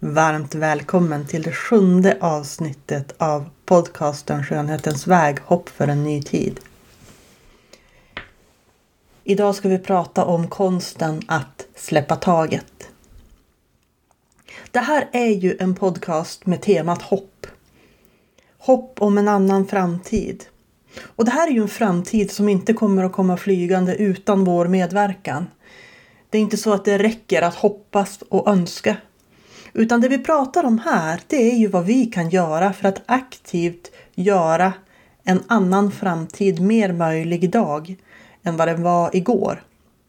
Varmt välkommen till det 7:e avsnittet av podcasten Skönhetens väg, hopp för en ny tid. Idag ska vi prata om konsten att släppa taget. Det här är ju en podcast med temat hopp. Hopp om en annan framtid. Och det här är ju en framtid som inte kommer att komma flygande utan vår medverkan. Det är inte så att det räcker att hoppas och önska. Utan det vi pratar om här, det är ju vad vi kan göra för att aktivt göra en annan framtid mer möjlig idag än vad den var igår.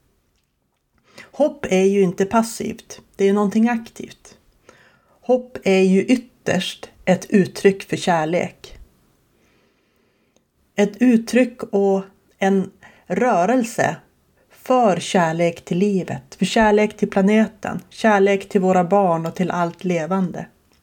Hopp är ju inte passivt, det är någonting aktivt. Hopp är ju ytterst ett uttryck för kärlek. Ett uttryck och en rörelse för kärlek till livet, för kärlek till planeten, kärlek till våra barn och till allt levande.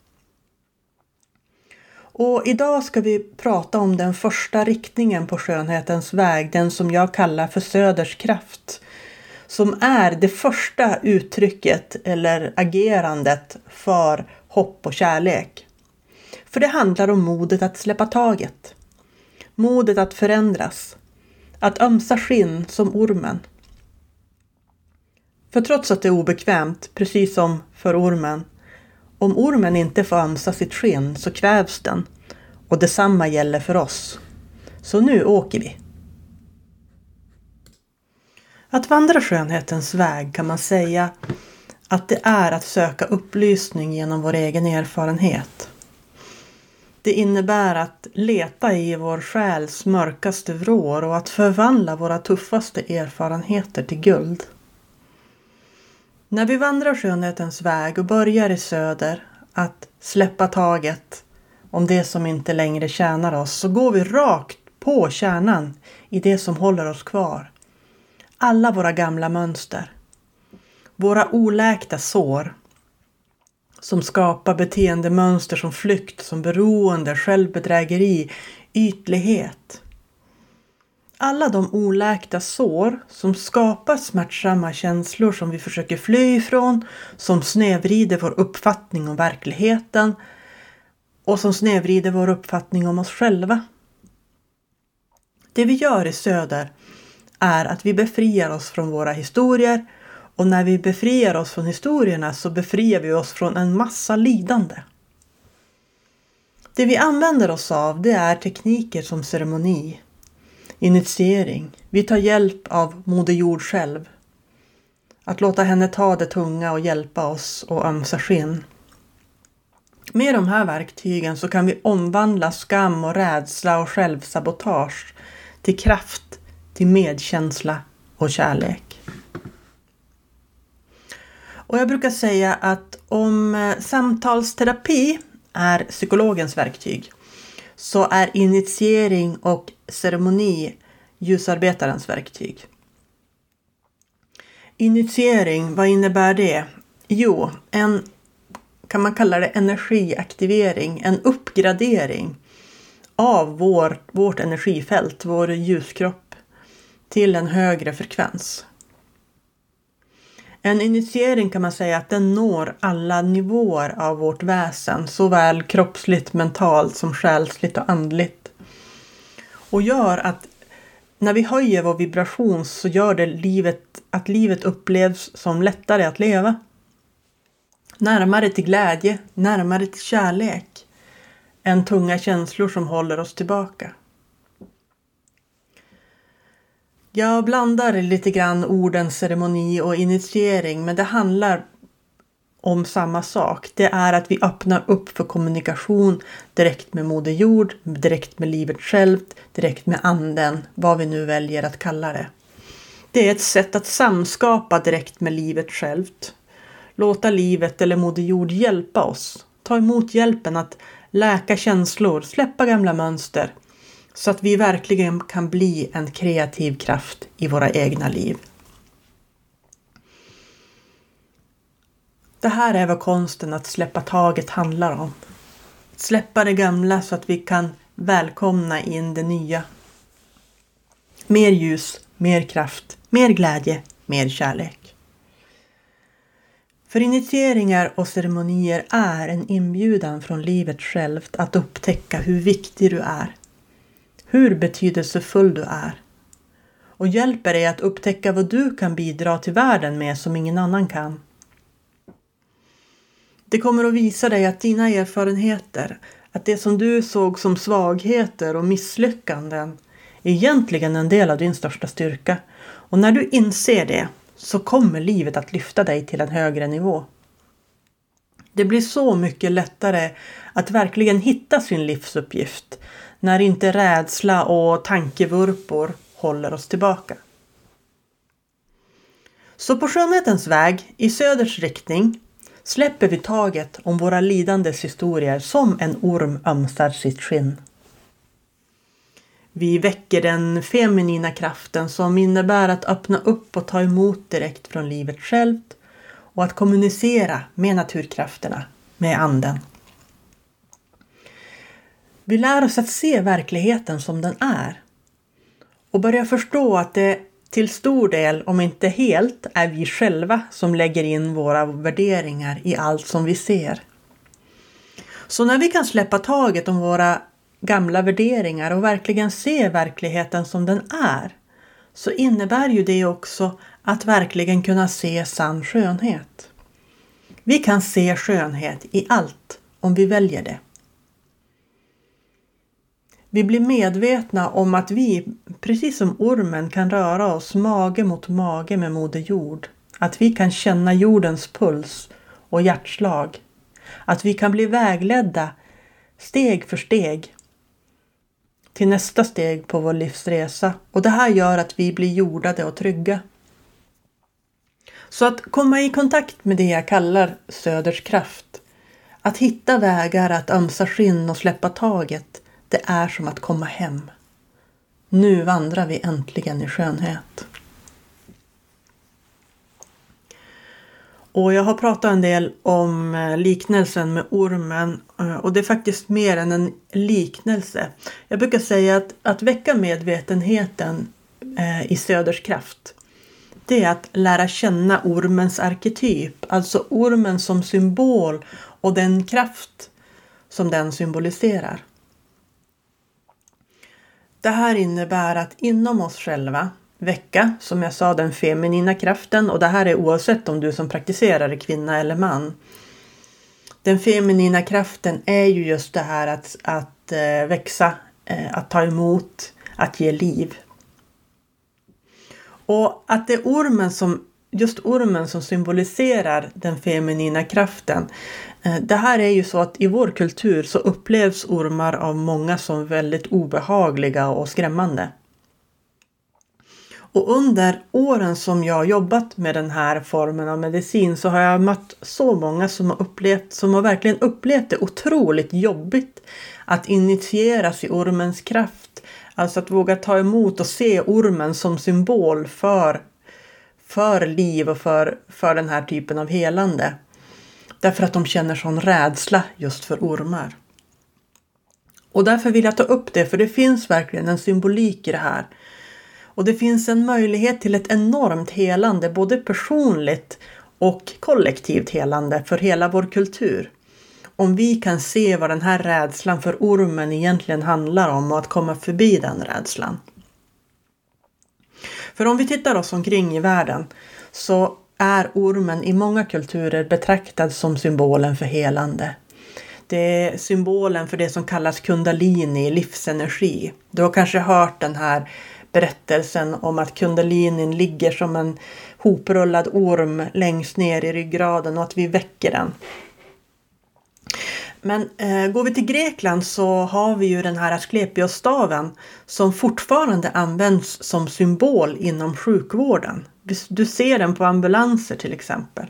Och idag ska vi prata om den första riktningen på skönhetens väg, den som jag kallar för Söders kraft, som är det första uttrycket eller agerandet för hopp och kärlek. För det handlar om modet att släppa taget, modet att förändras, att ömsa skinn som ormen. För trots att det är obekvämt, precis som för ormen, om ormen inte får ömsa sitt skinn så kvävs den. Och detsamma gäller för oss. Så nu åker vi. Att vandra skönhetens väg kan man säga att det är att söka upplysning genom vår egen erfarenhet. Det innebär att leta i vår själs mörkaste vrår och att förvandla våra tuffaste erfarenheter till guld. När vi vandrar skönhetens väg och börjar i söder att släppa taget om det som inte längre tjänar oss, så går vi rakt på kärnan i det som håller oss kvar. Alla våra gamla mönster. Våra oläkta sår som skapar beteendemönster som flykt, som beroende, självbedrägeri, ytlighet. Alla de oläkta sår som skapar smärtsamma känslor som vi försöker fly ifrån, som snedvrider vår uppfattning om verkligheten och som snedvrider vår uppfattning om oss själva. Det vi gör i söder är att vi befriar oss från våra historier, och när vi befriar oss från historierna så befriar vi oss från en massa lidande. Det vi använder oss av, det är tekniker som ceremoni, initiering. Vi tar hjälp av Moder Jord själv. Att låta henne ta det tunga och hjälpa oss och ömsa skinn. Med de här verktygen så kan vi omvandla skam och rädsla och självsabotage till kraft, till medkänsla och kärlek. Och jag brukar säga att om samtalsterapi är psykologens verktyg, så är initiering och ceremoni ljusarbetarens verktyg. Initiering, vad innebär det? Jo, kan man kalla det energiaktivering, en uppgradering av vårt energifält, vår ljuskropp, till en högre frekvens. En initiering kan man säga att den når alla nivåer av vårt väsen, såväl kroppsligt, mentalt som själsligt och andligt. Och gör att när vi höjer vår vibration så gör det att livet upplevs som lättare att leva. Närmare till glädje, närmare till kärlek än tunga känslor som håller oss tillbaka. Jag blandar lite grann orden ceremoni och initiering, men det handlar om samma sak. Det är att vi öppnar upp för kommunikation direkt med Moder Jord, direkt med livet självt, direkt med anden, vad vi nu väljer att kalla det. Det är ett sätt att samskapa direkt med livet självt. Låta livet eller Moder Jord hjälpa oss. Ta emot hjälpen att läka känslor, släppa gamla mönster. Så att vi verkligen kan bli en kreativ kraft i våra egna liv. Det här är vad konsten att släppa taget handlar om. Släppa det gamla så att vi kan välkomna in det nya. Mer ljus, mer kraft, mer glädje, mer kärlek. För initieringar och ceremonier är en inbjudan från livet självt att upptäcka hur viktig du är. Hur betydelsefull du är. Och hjälper dig att upptäcka vad du kan bidra till världen med som ingen annan kan. Det kommer att visa dig att dina erfarenheter, att det som du såg som svagheter och misslyckanden, är egentligen en del av din största styrka. Och när du inser det så kommer livet att lyfta dig till en högre nivå. Det blir så mycket lättare att verkligen hitta sin livsuppgift när inte rädsla och tankevurpor håller oss tillbaka. Så på skönhetens väg i söders riktning släpper vi taget om våra lidandes historier som en orm ömsar sitt skinn. Vi väcker den feminina kraften som innebär att öppna upp och ta emot direkt från livet självt och att kommunicera med naturkrafterna, med anden. Vi lär oss att se verkligheten som den är och börja förstå att det till stor del, om inte helt, är vi själva som lägger in våra värderingar i allt som vi ser. Så när vi kan släppa taget om våra gamla värderingar och verkligen se verkligheten som den är, så innebär ju det också att verkligen kunna se sann skönhet. Vi kan se skönhet i allt om vi väljer det. Vi blir medvetna om att vi, precis som ormen, kan röra oss mage mot mage med moder jord. Att vi kan känna jordens puls och hjärtslag. Att vi kan bli vägledda steg för steg till nästa steg på vår livsresa. Och det här gör att vi blir jordade och trygga. Så att komma i kontakt med det jag kallar söders kraft. Att hitta vägar att ömsa skinn och släppa taget. Det är som att komma hem. Nu vandrar vi äntligen i skönhet. Och jag har pratat en del om liknelsen med ormen. Och det är faktiskt mer än en liknelse. Jag brukar säga att väcka medvetenheten i söders kraft. Det är att lära känna ormens arketyp. Alltså ormen som symbol och den kraft som den symboliserar. Det här innebär att inom oss själva väcka, som jag sa, den feminina kraften. Och det här är oavsett om du som praktiserar är kvinna eller man. Den feminina kraften är ju just det här att växa, att ta emot, att ge liv. Och att det är ormen som symboliserar den feminina kraften. Det här är ju så att i vår kultur så upplevs ormar av många som väldigt obehagliga och skrämmande. Och under åren som jag har jobbat med den här formen av medicin så har jag mött så många som har verkligen upplevt det otroligt jobbigt att initieras i ormens kraft. Alltså att våga ta emot och se ormen som symbol för liv och för den här typen av helande. Därför att de känner sån rädsla just för ormar. Och därför vill jag ta upp det, för det finns verkligen en symbolik i det här. Och det finns en möjlighet till ett enormt helande, både personligt och kollektivt helande för hela vår kultur. Om vi kan se vad den här rädslan för ormen egentligen handlar om och att komma förbi den rädslan. För om vi tittar oss omkring i världen så är ormen i många kulturer betraktad som symbolen för helande. Det är symbolen för det som kallas kundalini, livsenergi. Du har kanske hört den här berättelsen om att kundalinin ligger som en hoprullad orm längst ner i ryggraden och att vi väcker den. Men går vi till Grekland så har vi ju den här Asklepios-staven som fortfarande används som symbol inom sjukvården. Du ser den på ambulanser till exempel.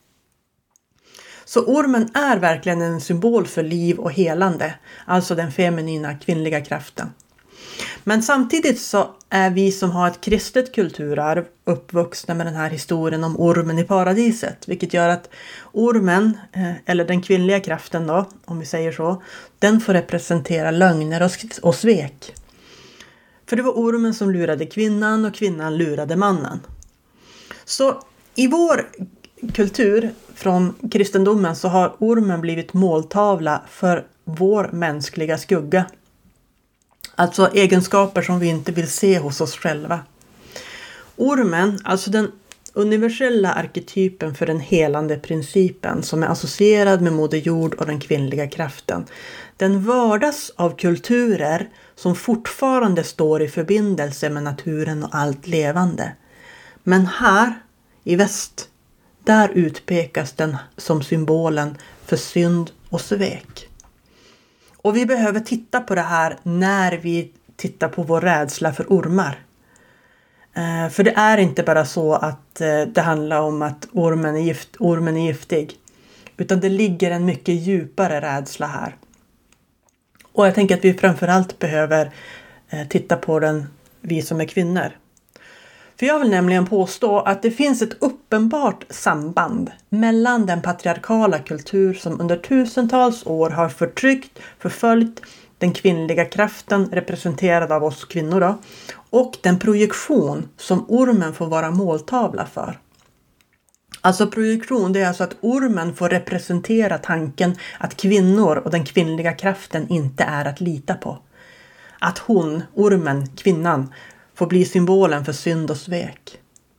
Så ormen är verkligen en symbol för liv och helande, alltså den feminina kvinnliga kraften. Men samtidigt så är vi som har ett kristet kulturarv uppvuxna med den här historien om ormen i paradiset. Vilket gör att ormen, eller den kvinnliga kraften då, om vi säger så, den får representera lögner och svek. För det var ormen som lurade kvinnan och kvinnan lurade mannen. Så i vår kultur, från kristendomen, så har ormen blivit måltavla för vår mänskliga skugga. Alltså egenskaper som vi inte vill se hos oss själva. Ormen, alltså den universella arketypen för den helande principen som är associerad med Moder Jord och den kvinnliga kraften. Den vördas av kulturer som fortfarande står i förbindelse med naturen och allt levande. Men här i väst, där utpekas den som symbolen för synd och svek. Och vi behöver titta på det här när vi tittar på vår rädsla för ormar. För det är inte bara så att det handlar om att ormen är giftig. Utan det ligger en mycket djupare rädsla här. Och jag tänker att vi framförallt behöver titta på den, vi som är kvinnor. För jag vill nämligen påstå att det finns ett uppenbart samband mellan den patriarkala kultur som under tusentals år har förtryckt, förföljt den kvinnliga kraften representerad av oss kvinnor då, och den projektion som ormen får vara måltavla för. Alltså projektion, det är alltså att ormen får representera tanken att kvinnor och den kvinnliga kraften inte är att lita på. Att hon, ormen, kvinnan, får bli symbolen för synd och svek.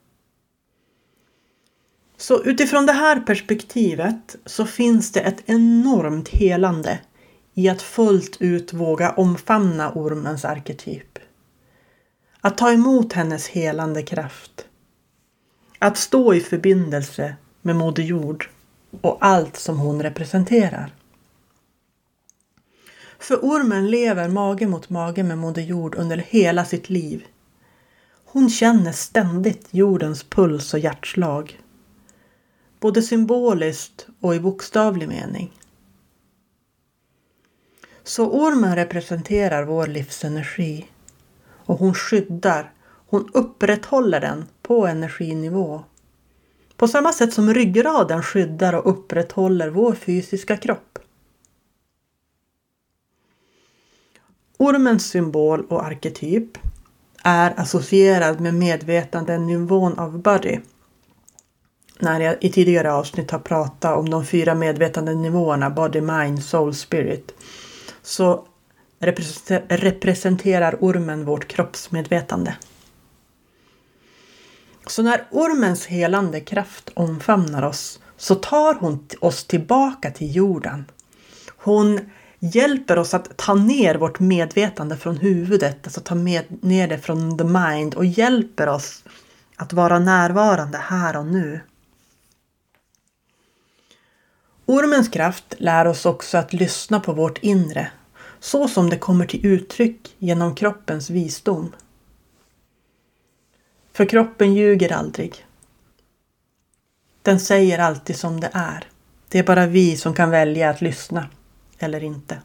Så utifrån det här perspektivet så finns det ett enormt helande i att fullt ut våga omfamna ormens arketyp. Att ta emot hennes helande kraft. Att stå i förbindelse med Moder Jord och allt som hon representerar. För ormen lever mage mot mage med Moder Jord under hela sitt liv. Hon känner ständigt jordens puls och hjärtslag. Både symboliskt och i bokstavlig mening. Så ormen representerar vår livsenergi. Och hon skyddar, hon upprätthåller den på energinivå. På samma sätt som ryggraden skyddar och upprätthåller vår fysiska kropp. Ormens symbol och arketyp är associerad med medvetandenivån av body. När jag i tidigare avsnitt har pratat om de 4 medvetandenivåerna, body, mind, soul, spirit, så representerar ormen vårt kroppsmedvetande. Så när ormens helande kraft omfamnar oss så tar hon oss tillbaka till jorden. Hon hjälper oss att ta ner vårt medvetande från huvudet, alltså ta ner det från the mind, och hjälper oss att vara närvarande här och nu. Ormens kraft lär oss också att lyssna på vårt inre, så som det kommer till uttryck genom kroppens visdom. För kroppen ljuger aldrig. Den säger alltid som det är. Det är bara vi som kan välja att lyssna eller inte.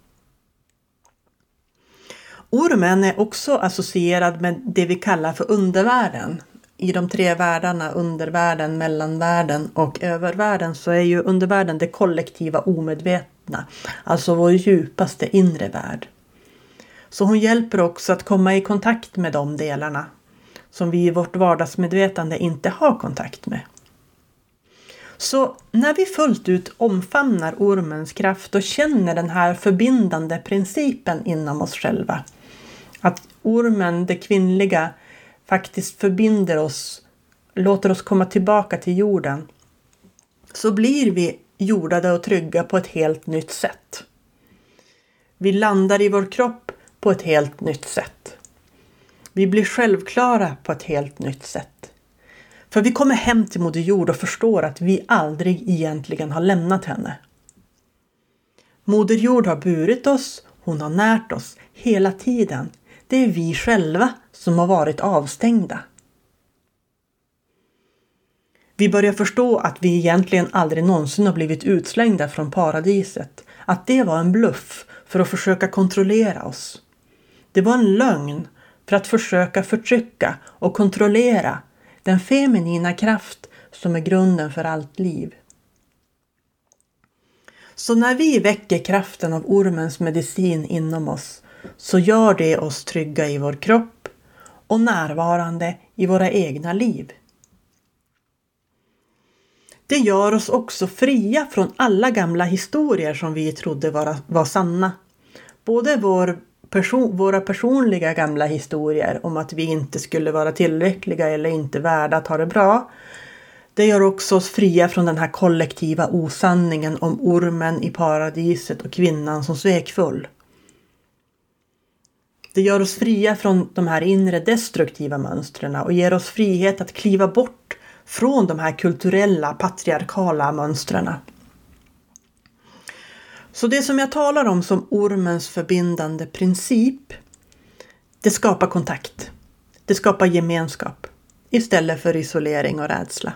Ormen är också associerad med det vi kallar för undervärlden. I de 3 världarna, undervärlden, mellanvärlden och övervärlden, så är ju undervärlden det kollektiva omedvetna. Alltså vår djupaste inre värld. Så hon hjälper också att komma i kontakt med de delarna som vi i vårt vardagsmedvetande inte har kontakt med. Så när vi fullt ut omfamnar ormens kraft och känner den här förbindande principen inom oss själva. Att ormen, det kvinnliga, faktiskt förbinder oss, låter oss komma tillbaka till jorden. Så blir vi jordade och trygga på ett helt nytt sätt. Vi landar i vår kropp på ett helt nytt sätt. Vi blir självklara på ett helt nytt sätt. För vi kommer hem till Moder Jord och förstår att vi aldrig egentligen har lämnat henne. Moder Jord har burit oss, hon har närt oss hela tiden. Det är vi själva som har varit avstängda. Vi börjar förstå att vi egentligen aldrig någonsin har blivit utslängda från paradiset. Att det var en bluff för att försöka kontrollera oss. Det var en lögn för att försöka förtrycka och kontrollera den feminina kraft som är grunden för allt liv. Så när vi väcker kraften av ormens medicin inom oss, så gör det oss trygga i vår kropp och närvarande i våra egna liv. Det gör oss också fria från alla gamla historier som vi trodde var sanna. Både våra personliga gamla historier om att vi inte skulle vara tillräckliga eller inte värda att ha det bra. Det gör också oss fria från den här kollektiva osanningen om ormen i paradiset och kvinnan som svekfull. Det gör oss fria från de här inre destruktiva mönstren och ger oss frihet att kliva bort från de här kulturella patriarkala mönstren. Så det som jag talar om som ormens förbindande princip, det skapar kontakt. Det skapar gemenskap istället för isolering och rädsla.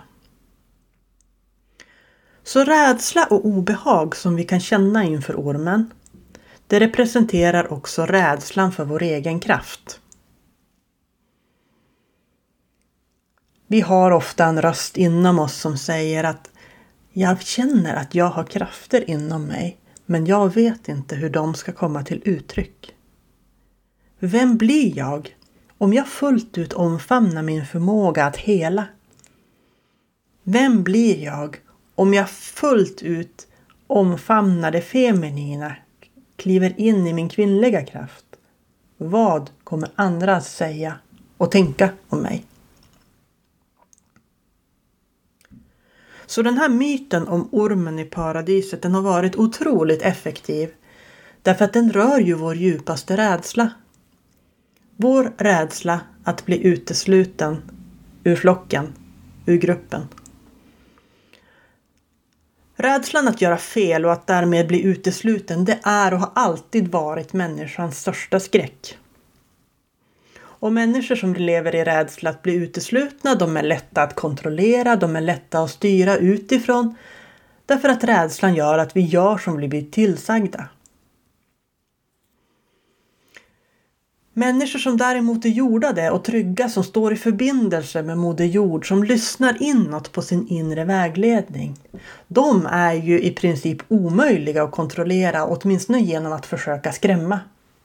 Så rädsla och obehag som vi kan känna inför ormen, det representerar också rädslan för vår egen kraft. Vi har ofta en röst inom oss som säger att jag känner att jag har krafter inom mig, men jag vet inte hur de ska komma till uttryck. Vem blir jag om jag fullt ut omfamnar min förmåga att hela? Vem blir jag om jag fullt ut omfamnar det feminina, kliver in i min kvinnliga kraft? Vad kommer andra att säga och tänka om mig? Så den här myten om ormen i paradiset, den har varit otroligt effektiv. Därför att den rör ju vår djupaste rädsla. Vår rädsla att bli utesluten ur flocken, ur gruppen. Rädslan att göra fel och att därmed bli utesluten, det är och har alltid varit människans största skräck. Och människor som lever i rädsla att bli uteslutna, de är lätta att kontrollera, de är lätta att styra utifrån. Därför att rädslan gör att vi gör som vi blir tillsagda. Människor som däremot är jordade och trygga, som står i förbindelse med Moder Jord, som lyssnar inåt på sin inre vägledning. De är ju i princip omöjliga att kontrollera, åtminstone genom att försöka skrämma.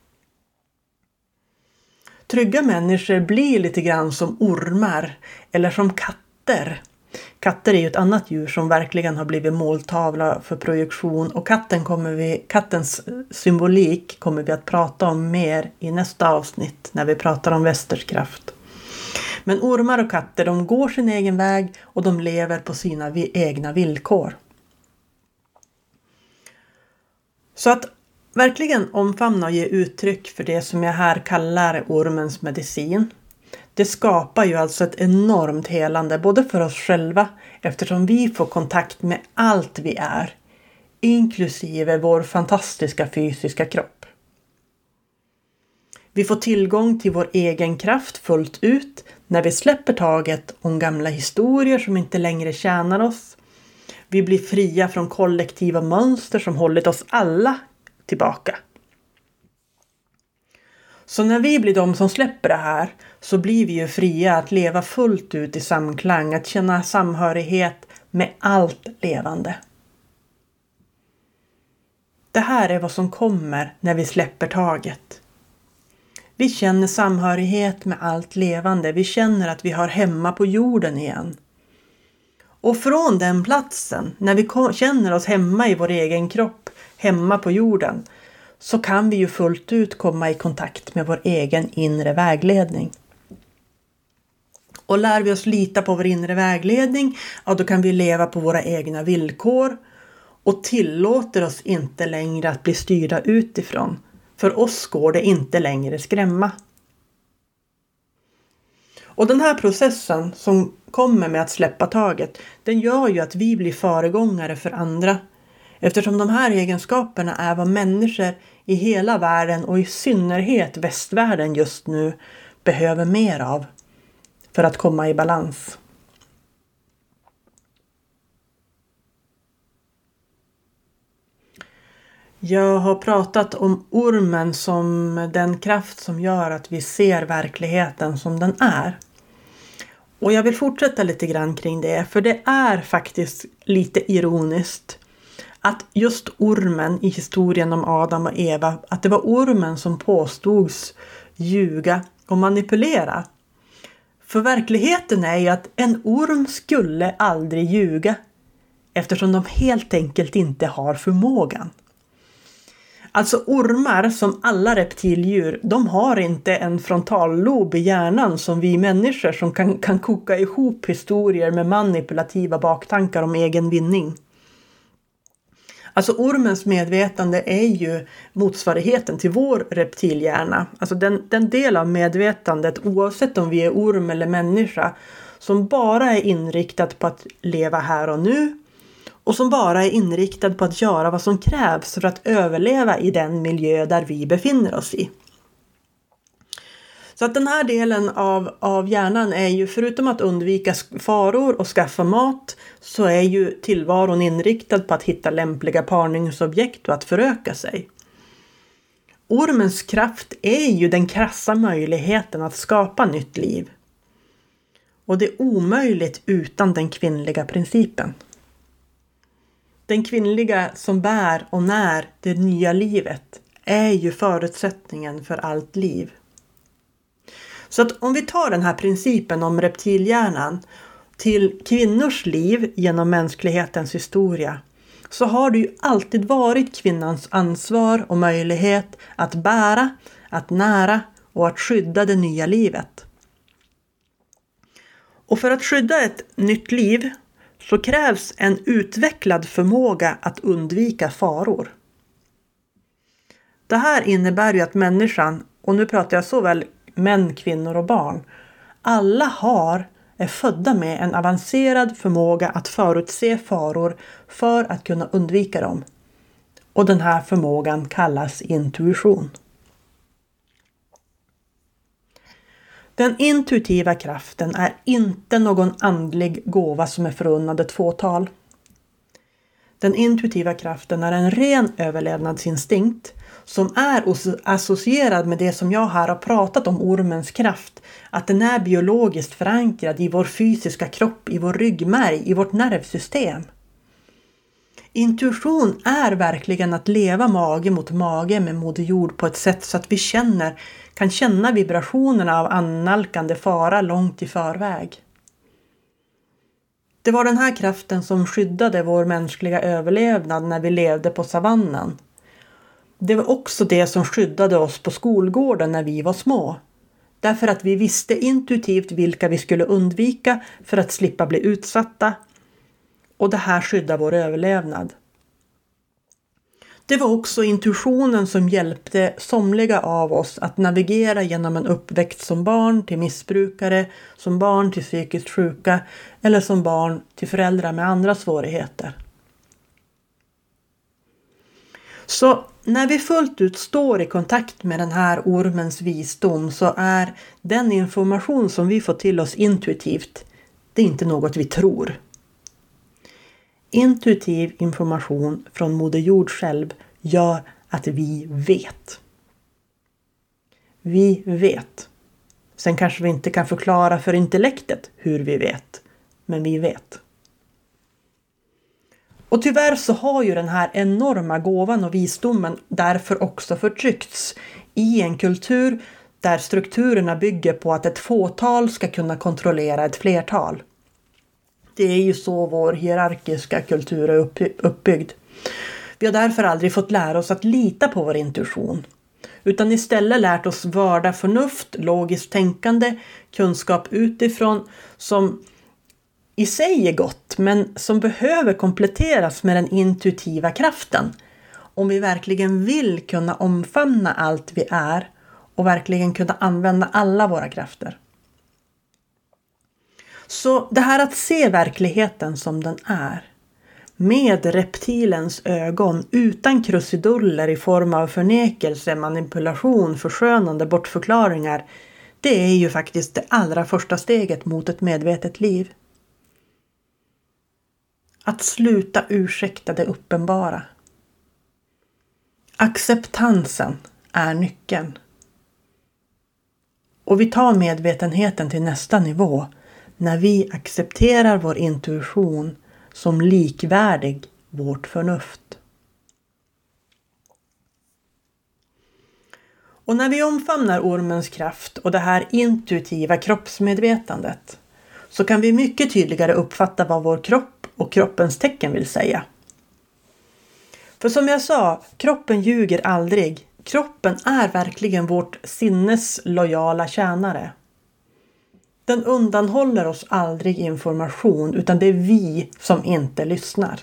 Trygga människor blir lite grann som ormar eller som katter. Katter är ju ett annat djur som verkligen har blivit måltavla för projektion, och kattens symbolik kommer vi att prata om mer i nästa avsnitt när vi pratar om västerskraft. Men ormar och katter, de går sin egen väg och de lever på sina egna villkor. Så att verkligen omfamna och ge uttryck för det som jag här kallar ormens medicin. Det skapar ju alltså ett enormt helande både för oss själva, eftersom vi får kontakt med allt vi är, inklusive vår fantastiska fysiska kropp. Vi får tillgång till vår egen kraft fullt ut när vi släpper taget om gamla historier som inte längre tjänar oss. Vi blir fria från kollektiva mönster som hållit oss alla tillbaka. Så när vi blir de som släpper det här, så blir vi ju fria att leva fullt ut i samklang, att känna samhörighet med allt levande. Det här är vad som kommer när vi släpper taget. Vi känner samhörighet med allt levande, vi känner att vi har hemma på jorden igen. Och från den platsen, när vi känner oss hemma i vår egen kropp, hemma på jorden, så kan vi ju fullt ut komma i kontakt med vår egen inre vägledning. Och lär vi oss lita på vår inre vägledning, ja, då kan vi leva på våra egna villkor och tillåter oss inte längre att bli styrda utifrån. För oss går det inte längre skrämma. Och den här processen som kommer med att släppa taget, den gör ju att vi blir föregångare för andra. Eftersom de här egenskaperna är vad människor i hela världen och i synnerhet västvärlden just nu behöver mer av för att komma i balans. Jag har pratat om ormen som den kraft som gör att vi ser verkligheten som den är. Och jag vill fortsätta lite grann kring det, för det är faktiskt lite ironiskt att just ormen i historien om Adam och Eva, att det var ormen som påstods ljuga och manipulera. För verkligheten är ju att en orm skulle aldrig ljuga. eftersom de helt enkelt inte har förmågan. Alltså ormar som alla reptildjur, de har inte en frontallob i hjärnan som vi människor som kan koka ihop historier med manipulativa baktankar om egen vinning. Alltså ormens medvetande är ju motsvarigheten till vår reptilhjärna. Alltså den del av medvetandet, oavsett om vi är orm eller människa, som bara är inriktad på att leva här och nu. Och som bara är inriktad på att göra vad som krävs för att överleva i den miljö där vi befinner oss i. Så att den här delen av hjärnan är ju, förutom att undvika faror och skaffa mat, så är ju tillvaron inriktad på att hitta lämpliga parningsobjekt och att föröka sig. Ormens kraft är ju den krassa möjligheten att skapa nytt liv. Och det är omöjligt utan den kvinnliga principen. Den kvinnliga som bär och när det nya livet är ju förutsättningen för allt liv. Så att om vi tar den här principen om reptilhjärnan till kvinnors liv genom mänsklighetens historia, så har det ju alltid varit kvinnans ansvar och möjlighet att bära, att nära och att skydda det nya livet. Och för att skydda ett nytt liv så krävs en utvecklad förmåga att undvika faror. Det här innebär ju att människan, och nu pratar jag såväl män, kvinnor och barn, alla är födda med en avancerad förmåga att förutse faror för att kunna undvika dem. Och den här förmågan kallas intuition. Den intuitiva kraften är inte någon andlig gåva som är förunnad ett fåtal. Den intuitiva kraften är en ren överlevnadsinstinkt som är associerad med det som jag här har pratat om, ormens kraft. Att den är biologiskt förankrad i vår fysiska kropp, i vår ryggmärg, i vårt nervsystem. Intuition är verkligen att leva mage mot mage med Moder Jord på ett sätt så att vi kan känna vibrationerna av annalkande fara långt i förväg. Det var den här kraften som skyddade vår mänskliga överlevnad när vi levde på savannen. Det var också det som skyddade oss på skolgården när vi var små. Därför att vi visste intuitivt vilka vi skulle undvika för att slippa bli utsatta. Och det här skyddar vår överlevnad. Det var också intuitionen som hjälpte somliga av oss att navigera genom en uppväxt som barn till missbrukare, som barn till psykiskt sjuka eller som barn till föräldrar med andra svårigheter. Så när vi fullt ut står i kontakt med den här ormens visdom så är den information som vi får till oss intuitivt, det är inte något vi tror. Intuitiv information från Moder Jord själv gör att vi vet. Vi vet. Sen kanske vi inte kan förklara för intellektet hur vi vet, men vi vet. Och tyvärr så har ju den här enorma gåvan och visdomen därför också förtryckts i en kultur där strukturerna bygger på att ett fåtal ska kunna kontrollera ett flertal. Det är ju så vår hierarkiska kultur är uppbyggd. Vi har därför aldrig fått lära oss att lita på vår intuition. Utan istället lärt oss vörda förnuft, logiskt tänkande, kunskap utifrån som i sig är gott men som behöver kompletteras med den intuitiva kraften. Om vi verkligen vill kunna omfamna allt vi är och verkligen kunna använda alla våra krafter. Så det här att se verkligheten som den är, med reptilens ögon, utan krusiduller i form av förnekelse, manipulation, förskönande, bortförklaringar, det är ju faktiskt det allra första steget mot ett medvetet liv. Att sluta ursäkta det uppenbara. Acceptansen är nyckeln. Och vi tar medvetenheten till nästa nivå när vi accepterar vår intuition som likvärdig vårt förnuft. Och när vi omfamnar ormens kraft och det här intuitiva kroppsmedvetandet så kan vi mycket tydligare uppfatta vad vår kropp och kroppens tecken vill säga. För som jag sa, kroppen ljuger aldrig. Kroppen är verkligen vårt sinnes lojala tjänare. Den undanhåller oss aldrig information, utan det är vi som inte lyssnar.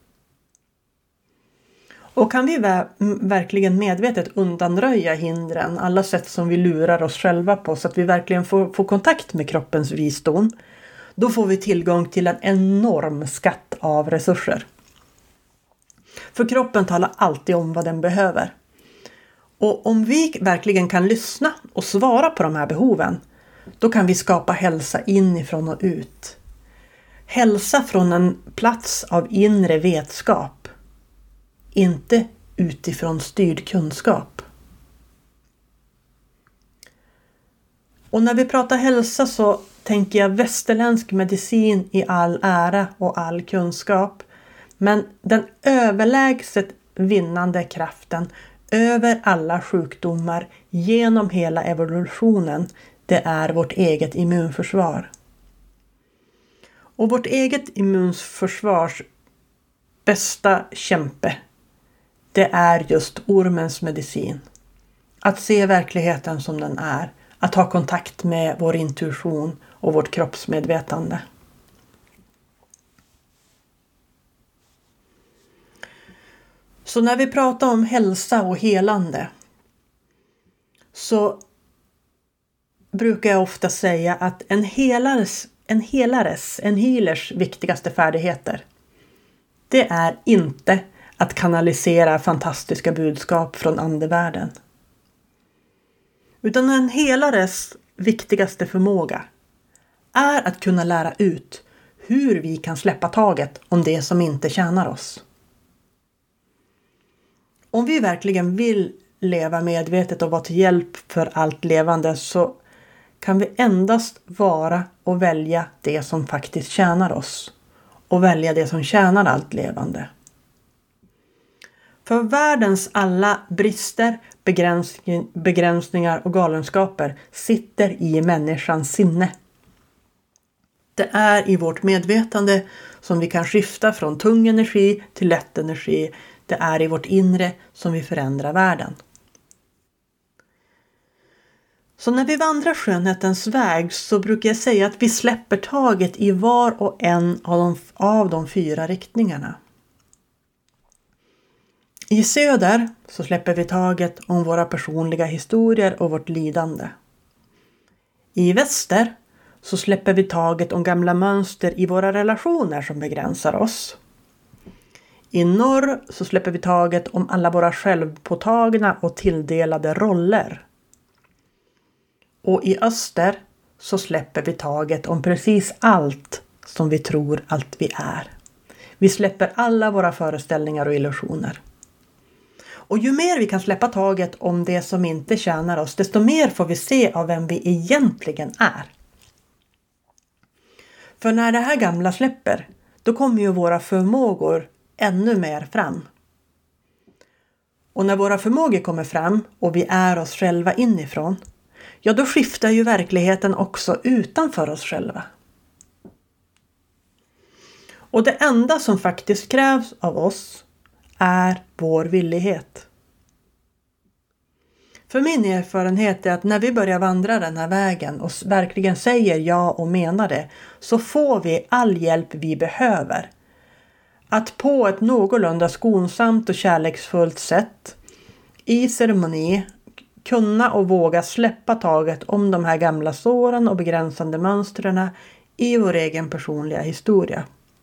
Och kan vi verkligen medvetet undanröja hindren, alla sätt som vi lurar oss själva på, så att vi verkligen får kontakt med kroppens visdom, då får vi tillgång till en enorm skatt av resurser. För kroppen talar alltid om vad den behöver. Och om vi verkligen kan lyssna och svara på de här behoven, då kan vi skapa hälsa inifrån och ut. Hälsa från en plats av inre vetskap. Inte utifrån styrd kunskap. Och när vi pratar hälsa så tänker jag västerländsk medicin i all ära och all kunskap. Men den överlägset vinnande kraften över alla sjukdomar genom hela evolutionen, det är vårt eget immunförsvar. Och vårt eget immunförsvars bästa kämpe, det är just ormens medicin. Att se verkligheten som den är. Att ha kontakt med vår intuition och vårt kroppsmedvetande. Så när vi pratar om hälsa och helande, så brukar jag ofta säga att en healers viktigaste färdigheter, det är inte att kanalisera fantastiska budskap från andevärlden. Utan en helares viktigaste förmåga är att kunna lära ut hur vi kan släppa taget om det som inte tjänar oss. Om vi verkligen vill leva medvetet och vara till hjälp för allt levande, så kan vi endast vara och välja det som faktiskt tjänar oss. Och välja det som tjänar allt levande. För världens alla brister, begränsningar och galenskaper sitter i människans sinne. Det är i vårt medvetande som vi kan skifta från tung energi till lätt energi. Det är i vårt inre som vi förändrar världen. Så när vi vandrar skönhetens väg så brukar jag säga att vi släpper taget i var och en av de 4 riktningarna. I söder så släpper vi taget om våra personliga historier och vårt lidande. I väster så släpper vi taget om gamla mönster i våra relationer som begränsar oss. I norr så släpper vi taget om alla våra självpåtagna och tilldelade roller. Och i öster så släpper vi taget om precis allt som vi tror allt vi är. Vi släpper alla våra föreställningar och illusioner. Och ju mer vi kan släppa taget om det som inte tjänar oss, desto mer får vi se av vem vi egentligen är. För när det här gamla släpper, då kommer ju våra förmågor ännu mer fram. Och när våra förmågor kommer fram och vi är oss själva inifrån, ja då skiftar ju verkligheten också utanför oss själva. Och det enda som faktiskt krävs av oss är vår villighet. För min erfarenhet är att när vi börjar vandra den här vägen och verkligen säger ja och menar det, så får vi all hjälp vi behöver. Att på ett någorlunda skonsamt och kärleksfullt sätt i ceremoni kunna och våga släppa taget om de här gamla såren och begränsande mönstren i vår egen personliga historia.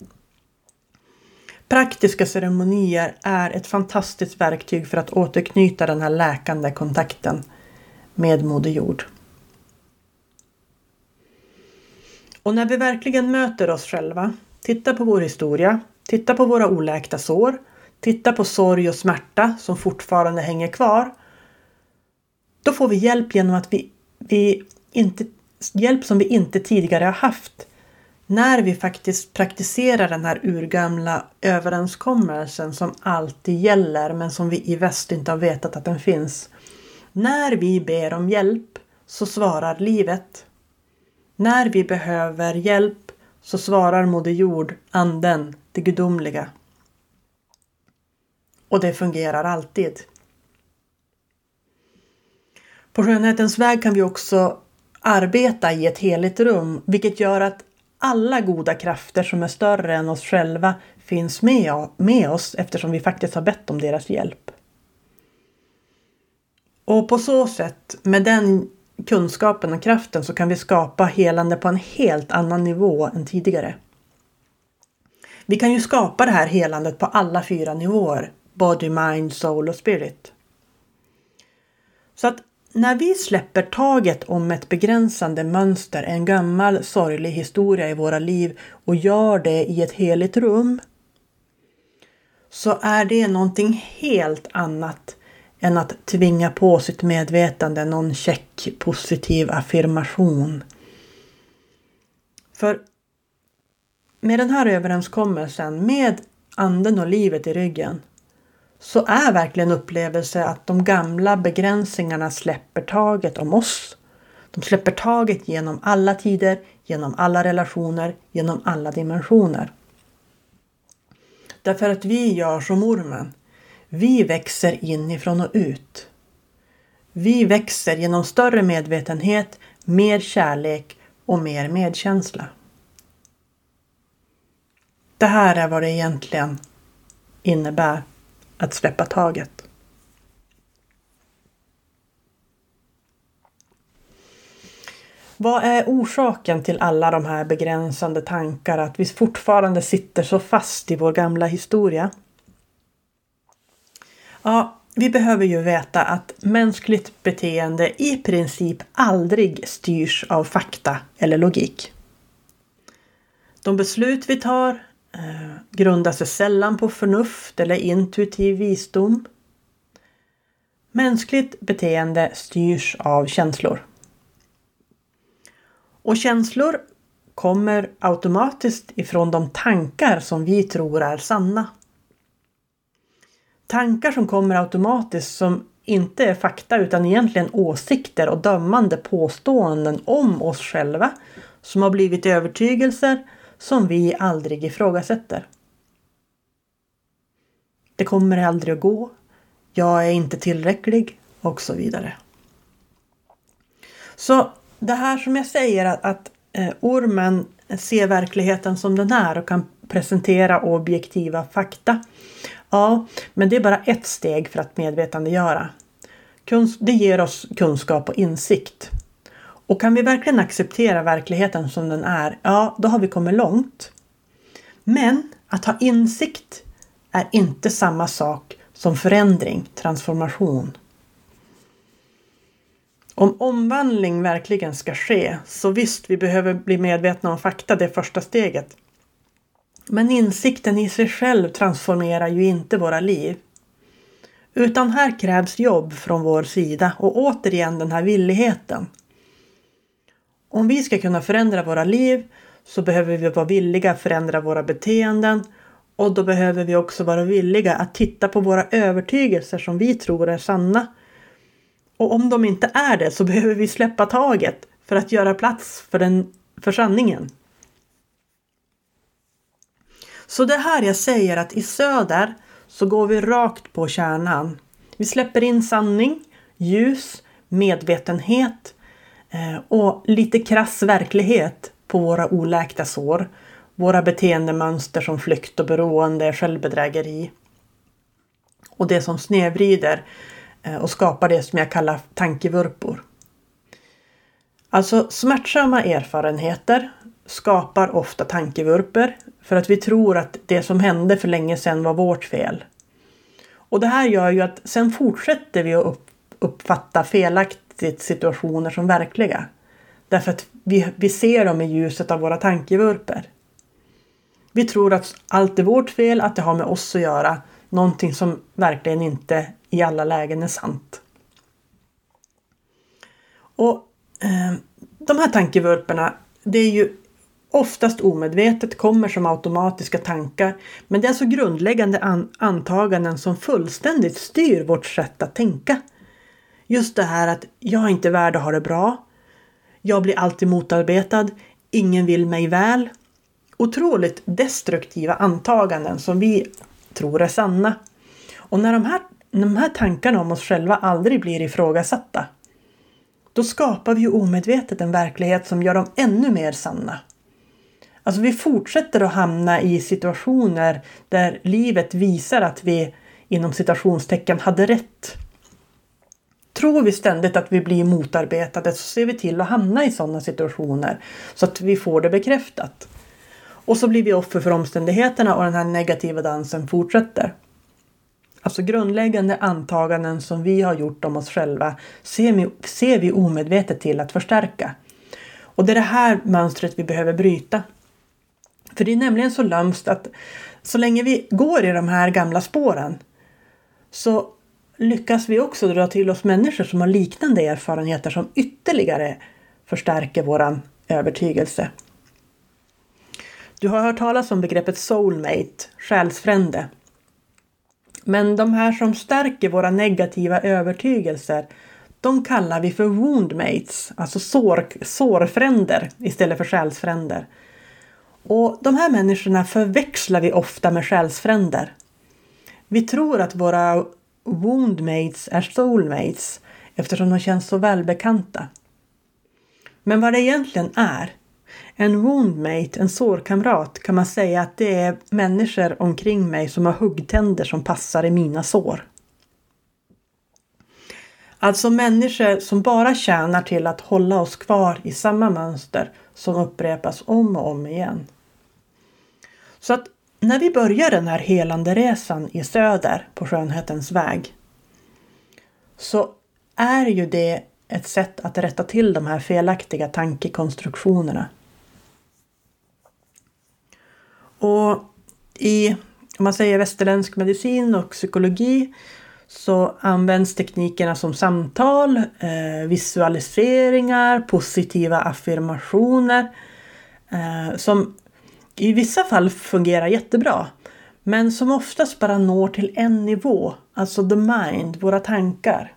Praktiska ceremonier är ett fantastiskt verktyg för att återknyta den här läkande kontakten med Moder Jord. Och när vi verkligen möter oss själva, titta på vår historia, titta på våra oläkta sår, titta på sorg och smärta som fortfarande hänger kvar, då får vi hjälp genom att hjälp som vi inte tidigare har haft. När vi faktiskt praktiserar den här urgamla överenskommelsen som alltid gäller, men som vi i väst inte har vetat att den finns. När vi ber om hjälp så svarar livet. När vi behöver hjälp så svarar Moder Jord, anden, det gudomliga. Och det fungerar alltid. På skönhetens väg kan vi också arbeta i ett heligt rum, vilket gör att alla goda krafter som är större än oss själva finns med oss eftersom vi faktiskt har bett om deras hjälp. Och på så sätt, med den kunskapen och kraften, så kan vi skapa helande på en helt annan nivå än tidigare. Vi kan ju skapa det här helandet på alla 4 nivåer. Body, mind, soul och spirit. Så att när vi släpper taget om ett begränsande mönster, en gammal sorglig historia i våra liv, och gör det i ett heligt rum, så är det någonting helt annat än att tvinga på sitt medvetande någon check positiv affirmation. För med den här överenskommelsen, med anden och livet i ryggen, så är verkligen upplevelse att de gamla begränsningarna släpper taget om oss. De släpper taget genom alla tider, genom alla relationer, genom alla dimensioner. Därför att vi gör som ormen. Vi växer inifrån och ut. Vi växer genom större medvetenhet, mer kärlek och mer medkänsla. Det här är vad det egentligen innebär att släppa taget. Vad är orsaken till alla de här begränsande tankar, att vi fortfarande sitter så fast i vår gamla historia? Ja, vi behöver ju veta att mänskligt beteende i princip aldrig styrs av fakta eller logik. De beslut vi tar grundar sig sällan på förnuft eller intuitiv visdom. Mänskligt beteende styrs av känslor. Och känslor kommer automatiskt ifrån de tankar som vi tror är sanna. Tankar som kommer automatiskt, som inte är fakta utan egentligen åsikter och dömande påståenden om oss själva, som har blivit övertygelser som vi aldrig ifrågasätter. Det kommer aldrig att gå. Jag är inte tillräcklig och så vidare. Så det här som jag säger, att ormen ser verkligheten som den är och kan presentera objektiva fakta. Ja, men det är bara ett steg för att medvetandegöra. Det ger oss kunskap och insikt. Och kan vi verkligen acceptera verkligheten som den är, ja, då har vi kommit långt. Men att ha insikt är inte samma sak som förändring, transformation. Om omvandling verkligen ska ske, så visst, vi behöver bli medvetna om fakta, det är första steget. Men insikten i sig själv transformerar ju inte våra liv. Utan här krävs jobb från vår sida, och återigen den här villigheten. Om vi ska kunna förändra våra liv, så behöver vi vara villiga att förändra våra beteenden. Och då behöver vi också vara villiga att titta på våra övertygelser som vi tror är sanna. Och om de inte är det, så behöver vi släppa taget för att göra plats för sanningen. Så det här jag säger, att i söder så går vi rakt på kärnan. Vi släpper in sanning, ljus, medvetenhet och lite krass verklighet på våra oläkta sår. Våra beteendemönster som flykt och beroende, självbedrägeri. Och det som snedvrider och skapar det som jag kallar tankevurpor. Alltså smärtsamma erfarenheter skapar ofta tankevurper, för att vi tror att det som hände för länge sedan var vårt fel. Och det här gör ju att sen fortsätter vi att uppfatta felaktigt situationer som verkliga. Därför att vi ser dem i ljuset av våra tankevurper. Vi tror att allt är vårt fel, att det har med oss att göra. Någonting som verkligen inte i alla lägen är sant. Och de här tankevurperna, det är ju oftast omedvetet, kommer som automatiska tankar. Men det är så grundläggande antaganden som fullständigt styr vårt sätt att tänka. Just det här att jag är inte värd att ha det bra. Jag blir alltid motarbetad. Ingen vill mig väl. otroligt destruktiva antaganden som vi tror är sanna. Och när de här tankarna om oss själva aldrig blir ifrågasatta, då skapar vi ju omedvetet en verklighet som gör dem ännu mer sanna. Alltså vi fortsätter att hamna i situationer där livet visar att vi inom citationstecken hade rätt. Tror vi ständigt att vi blir motarbetade, så ser vi till att hamna i sådana situationer så att vi får det bekräftat. Och så blir vi offer för omständigheterna och den här negativa dansen fortsätter. Alltså grundläggande antaganden som vi har gjort om oss själva ser vi omedvetet till att förstärka. Och det är det här mönstret vi behöver bryta. För det är nämligen så lömskt att så länge vi går i de här gamla spåren, så lyckas vi också dra till oss människor som har liknande erfarenheter som ytterligare förstärker våran övertygelse. Du har hört talas om begreppet soulmate, själsfrände. Men de här som stärker våra negativa övertygelser, de kallar vi för woundmates, alltså sårfränder istället för själsfränder. Och de här människorna förväxlar vi ofta med själsfränder. Vi tror att våra woundmates är soulmates eftersom de känns så välbekanta. Men vad det egentligen är, en woundmate, en sårkamrat, kan man säga att det är människor omkring mig som har huggtänder som passar i mina sår. Alltså människor som bara tjänar till att hålla oss kvar i samma mönster som upprepas om och om igen. Så att när vi börjar den här helande resan i söder på skönhetens väg, så är ju det ett sätt att rätta till de här felaktiga tankekonstruktionerna. Och om man säger västerländsk medicin och psykologi, så används teknikerna som samtal, visualiseringar, positiva affirmationer som i vissa fall fungerar jättebra, men som oftast bara når till en nivå, alltså the mind, våra tankar.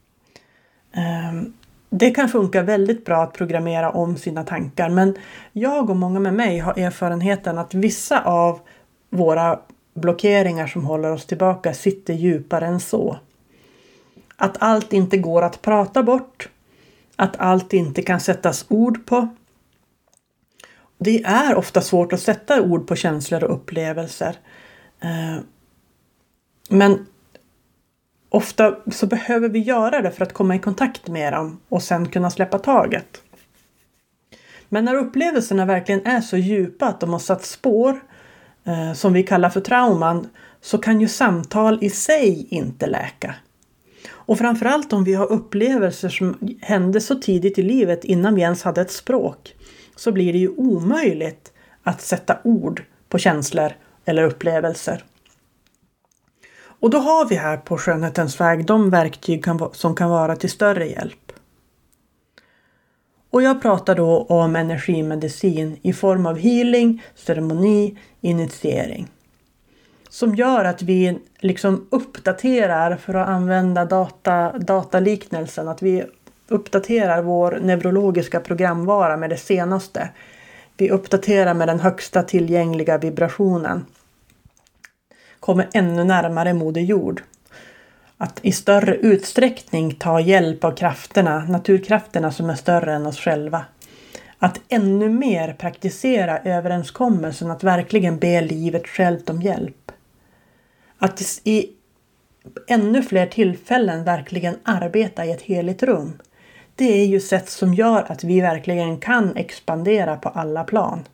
Det kan funka väldigt bra att programmera om sina tankar, men jag och många med mig har erfarenheten att vissa av våra blockeringar som håller oss tillbaka sitter djupare än så. Att allt inte går att prata bort, att allt inte kan sättas ord på. Det är ofta svårt att sätta ord på känslor och upplevelser. Men ofta så behöver vi göra det för att komma i kontakt med dem och sen kunna släppa taget. Men när upplevelserna verkligen är så djupa att de har satt spår, som vi kallar för trauman, så kan ju samtal i sig inte läka. Och framförallt om vi har upplevelser som hände så tidigt i livet innan vi ens hade ett språk, så blir det ju omöjligt att sätta ord på känslor eller upplevelser. Och då har vi här på skönhetens väg de verktyg som kan vara till större hjälp. Och jag pratar då om energimedicin i form av healing, ceremoni, initiering. Som gör att vi liksom uppdaterar, för att använda dataliknelsen, att vi uppdaterar vår neurologiska programvara med det senaste. Vi uppdaterar med den högsta tillgängliga vibrationen. Kommer ännu närmare Moder Jord. Att i större utsträckning ta hjälp av krafterna, naturkrafterna som är större än oss själva. Att ännu mer praktisera överenskommelsen att verkligen be livet självt om hjälp. Att i ännu fler tillfällen verkligen arbeta i ett heligt rum. Det är ju sätt som gör att vi verkligen kan expandera på alla plan.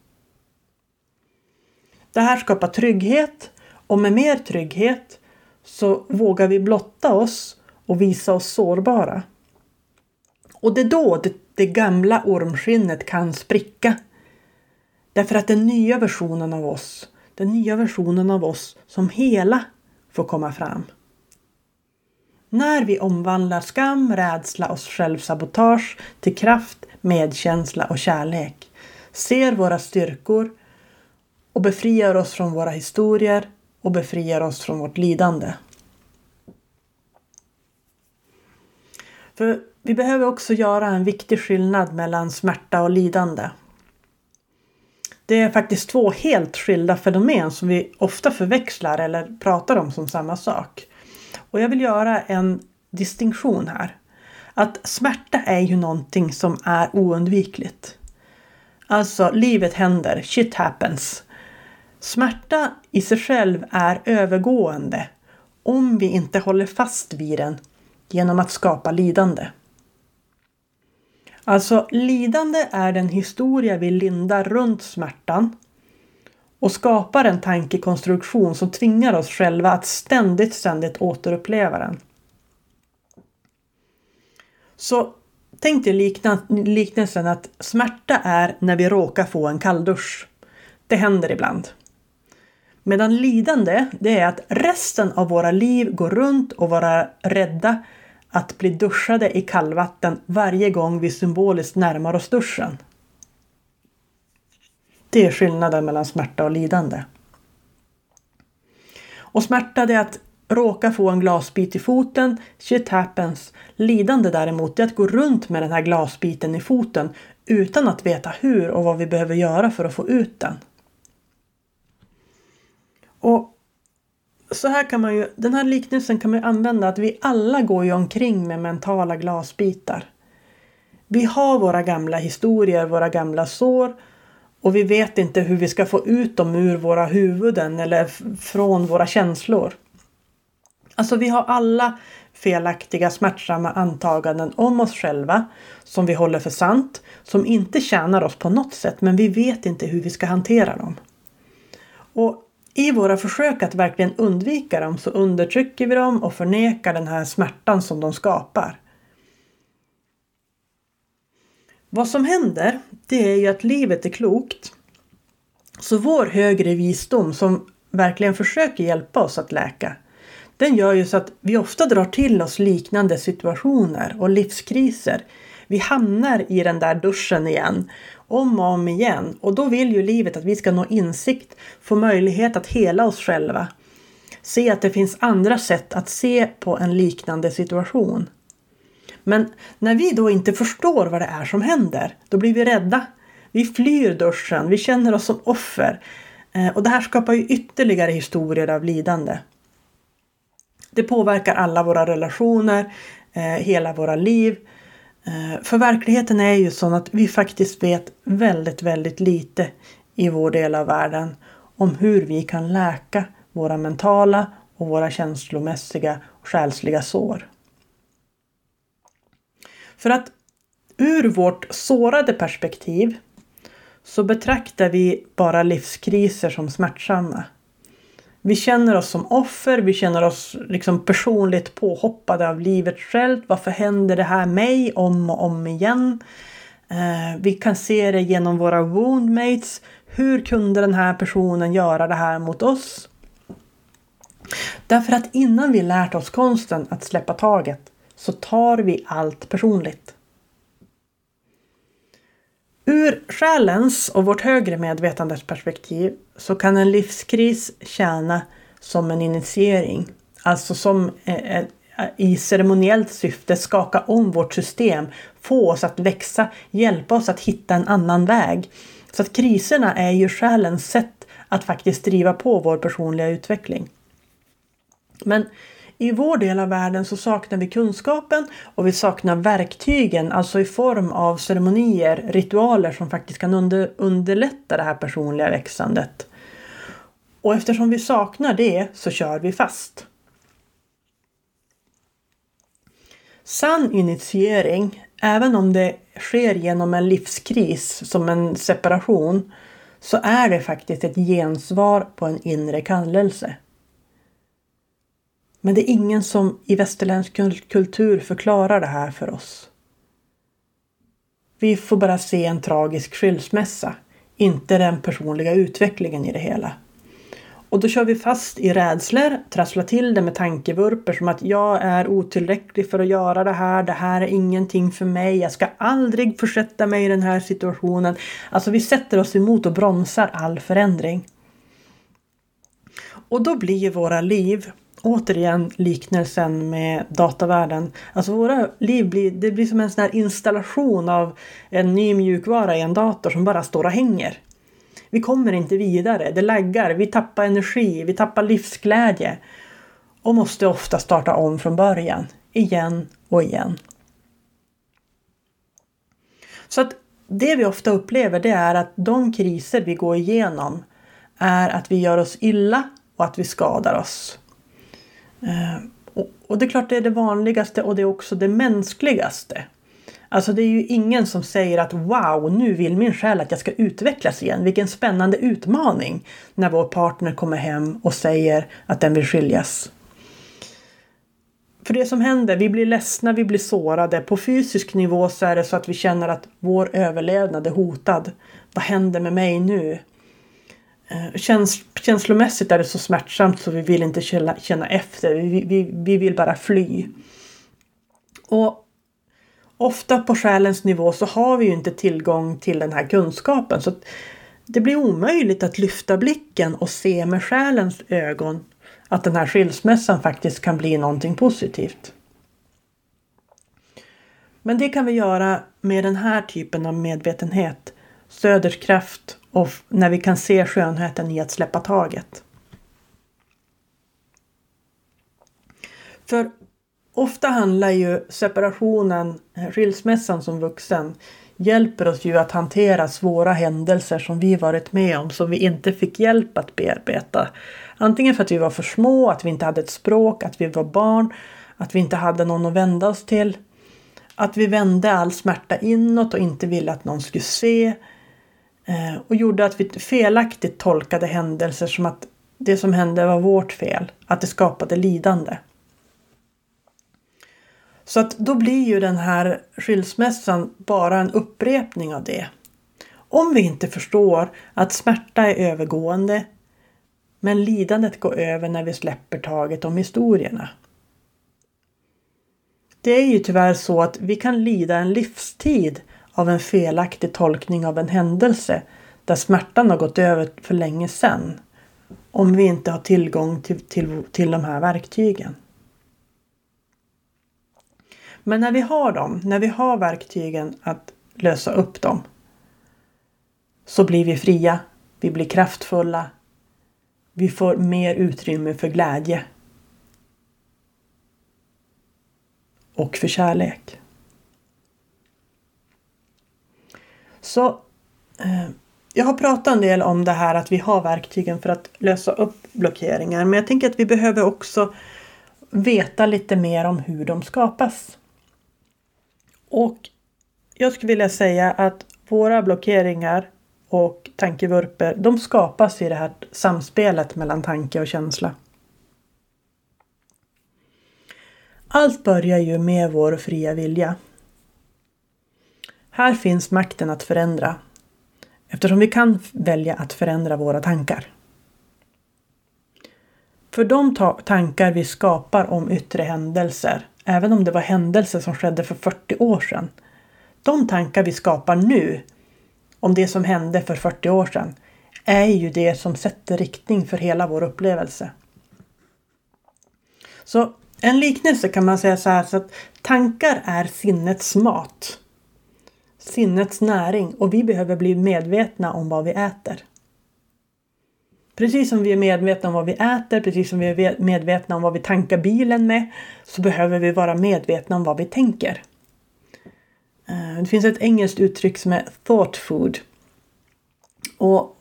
Det här skapar trygghet, och med mer trygghet så vågar vi blotta oss och visa oss sårbara. Och det är då det gamla ormskinnet kan spricka. Därför att den nya versionen av oss som hela får komma fram. När vi omvandlar skam, rädsla och självsabotage till kraft, medkänsla och kärlek, ser våra styrkor och befriar oss från våra historier och befriar oss från vårt lidande. För vi behöver också göra en viktig skillnad mellan smärta och lidande. Det är faktiskt två helt skilda fenomen som vi ofta förväxlar eller pratar om som samma sak. Och jag vill göra en distinktion här. Att smärta är ju någonting som är oundvikligt. Alltså, livet händer, shit happens. Smärta i sig själv är övergående om vi inte håller fast vid den genom att skapa lidande. Alltså, lidande är den historia vi lindar runt smärtan och skapar en tankekonstruktion som tvingar oss själva att ständigt återuppleva den. Så tänk dig liknelsen att smärta är när vi råkar få en kalldusch. Det händer ibland. Medan lidande, det är att resten av våra liv går runt och vara rädda att bli duschade i kallvatten varje gång vi symboliskt närmar oss duschen. Det är skillnaden mellan smärta och lidande. Och smärta, det är att råka få en glasbit i foten, shit happens. Lidande däremot är att gå runt med den här glasbiten i foten utan att veta hur och vad vi behöver göra för att få ut den. Och så här kan man ju, den här liknelsen kan man ju använda att vi alla går ju omkring med mentala glasbitar. Vi har våra gamla historier, våra gamla sår och vi vet inte hur vi ska få ut dem ur våra huvuden eller från våra känslor. Alltså vi har alla felaktiga, smärtsamma antaganden om oss själva som vi håller för sant, som inte tjänar oss på något sätt, men vi vet inte hur vi ska hantera dem. Och i våra försök att verkligen undvika dem så undertrycker vi dem och förnekar den här smärtan som de skapar. Vad som händer, det är ju att livet är klokt. Så vår högre visdom som verkligen försöker hjälpa oss att läka, den gör ju så att vi ofta drar till oss liknande situationer och livskriser. Vi hamnar i den där duschen igen, om och om igen. Och då vill ju livet att vi ska nå insikt, få möjlighet att hela oss själva. Se att det finns andra sätt att se på en liknande situation. Men när vi då inte förstår vad det är som händer, då blir vi rädda. Vi flyr duschen, vi känner oss som offer. Och det här skapar ju ytterligare historier av lidande. Det påverkar alla våra relationer, hela våra liv. För verkligheten är ju sån att vi faktiskt vet väldigt lite i vår del av världen om hur vi kan läka våra mentala och våra känslomässiga och själsliga sår. För att ur vårt sårade perspektiv så betraktar vi bara livskriser som smärtsamma. Vi känner oss som offer, vi känner oss liksom personligt påhoppade av livet självt. Varför händer det här mig om och om igen? Vi kan se det genom våra woundmates. Hur kunde den här personen göra det här mot oss? Därför att innan vi lärt oss konsten att släppa taget så tar vi allt personligt. Ur själens och vårt högre medvetandes perspektiv så kan en livskris tjäna som en initiering. Alltså som i ceremoniellt syfte skaka om vårt system, få oss att växa, hjälpa oss att hitta en annan väg. Så att kriserna är ju själens sätt att faktiskt driva på vår personliga utveckling. Men i vår del av världen så saknar vi kunskapen och vi saknar verktygen, alltså i form av ceremonier, ritualer som faktiskt kan underlätta det här personliga växandet. Och eftersom vi saknar det så kör vi fast. Sann initiering, även om det sker genom en livskris som en separation, så är det faktiskt ett gensvar på en inre kallelse. Men det är ingen som i västerländsk kultur förklarar det här för oss. Vi får bara se en tragisk skilsmässa, inte den personliga utvecklingen i det hela. Och då kör vi fast i rädslor, trasslar till det med tankevurper som att jag är otillräcklig för att göra det här är ingenting för mig, jag ska aldrig försätta mig i den här situationen. Alltså vi sätter oss emot och bromsar all förändring. Och då blir våra liv, återigen liknelsen med datavärlden. Alltså våra liv blir som en sån här installation av en ny mjukvara i en dator som bara står och hänger. Vi kommer inte vidare, det laggar, vi tappar energi, vi tappar livsglädje och måste ofta starta om från början, igen och igen. Så att det vi ofta upplever, det är att de kriser vi går igenom är att vi gör oss illa och att vi skadar oss. Och det är klart det är det vanligaste och det är också det mänskligaste. Alltså det är ju ingen som säger att wow, nu vill min själ att jag ska utvecklas igen. Vilken spännande utmaning när vår partner kommer hem och säger att den vill skiljas. För det som händer, vi blir ledsna, vi blir sårade. På fysisk nivå så är det så att vi känner att vår överlevnad är hotad. Vad händer med mig nu? Känslomässigt är det så smärtsamt så vi vill inte känna efter. Vi vill bara fly. Och ofta på själens nivå så har vi ju inte tillgång till den här kunskapen. Så det blir omöjligt att lyfta blicken och se med själens ögon att den här skilsmässan faktiskt kan bli någonting positivt. Men det kan vi göra med den här typen av medvetenhet. Söderskraft och när vi kan se skönheten i att släppa taget. För ofta handlar ju separationen, skilsmässan som vuxen, hjälper oss ju att hantera svåra händelser som vi varit med om som vi inte fick hjälp att bearbeta. Antingen för att vi var för små, att vi inte hade ett språk, att vi var barn, att vi inte hade någon att vända oss till. Att vi vände all smärta inåt och inte ville att någon skulle se. Och gjorde att vi felaktigt tolkade händelser som att det som hände var vårt fel. Att det skapade lidande. Så att då blir ju den här skilsmässan bara en upprepning av det. Om vi inte förstår att smärta är övergående, men lidandet går över när vi släpper taget om historierna. Det är ju tyvärr så att vi kan lida en livstid av en felaktig tolkning av en händelse där smärtan har gått över för länge sedan. Om vi inte har tillgång till de här verktygen. Men när vi har dem, när vi har verktygen att lösa upp dem, så blir vi fria, vi blir kraftfulla, vi får mer utrymme för glädje och för kärlek. Så jag har pratat en del om det här att vi har verktygen för att lösa upp blockeringar, men jag tänker att vi behöver också veta lite mer om hur de skapas. Och jag skulle vilja säga att våra blockeringar och tankevurper, de skapas i det här samspelet mellan tanke och känsla. Allt börjar ju med vår fria vilja. Här finns makten att förändra, eftersom vi kan välja att förändra våra tankar. För de tankar vi skapar om yttre händelser, även om det var händelser som skedde för 40 år sedan, de tankar vi skapar nu om det som hände för 40 år sedan är ju det som sätter riktning för hela vår upplevelse. Så en liknelse kan man säga så här, så att tankar är sinnets mat, sinnets näring, och vi behöver bli medvetna om vad vi äter. Precis som vi är medvetna om vad vi äter, precis som vi är medvetna om vad vi tankar bilen med, så behöver vi vara medvetna om vad vi tänker. Det finns ett engelskt uttryck som är thought food. Och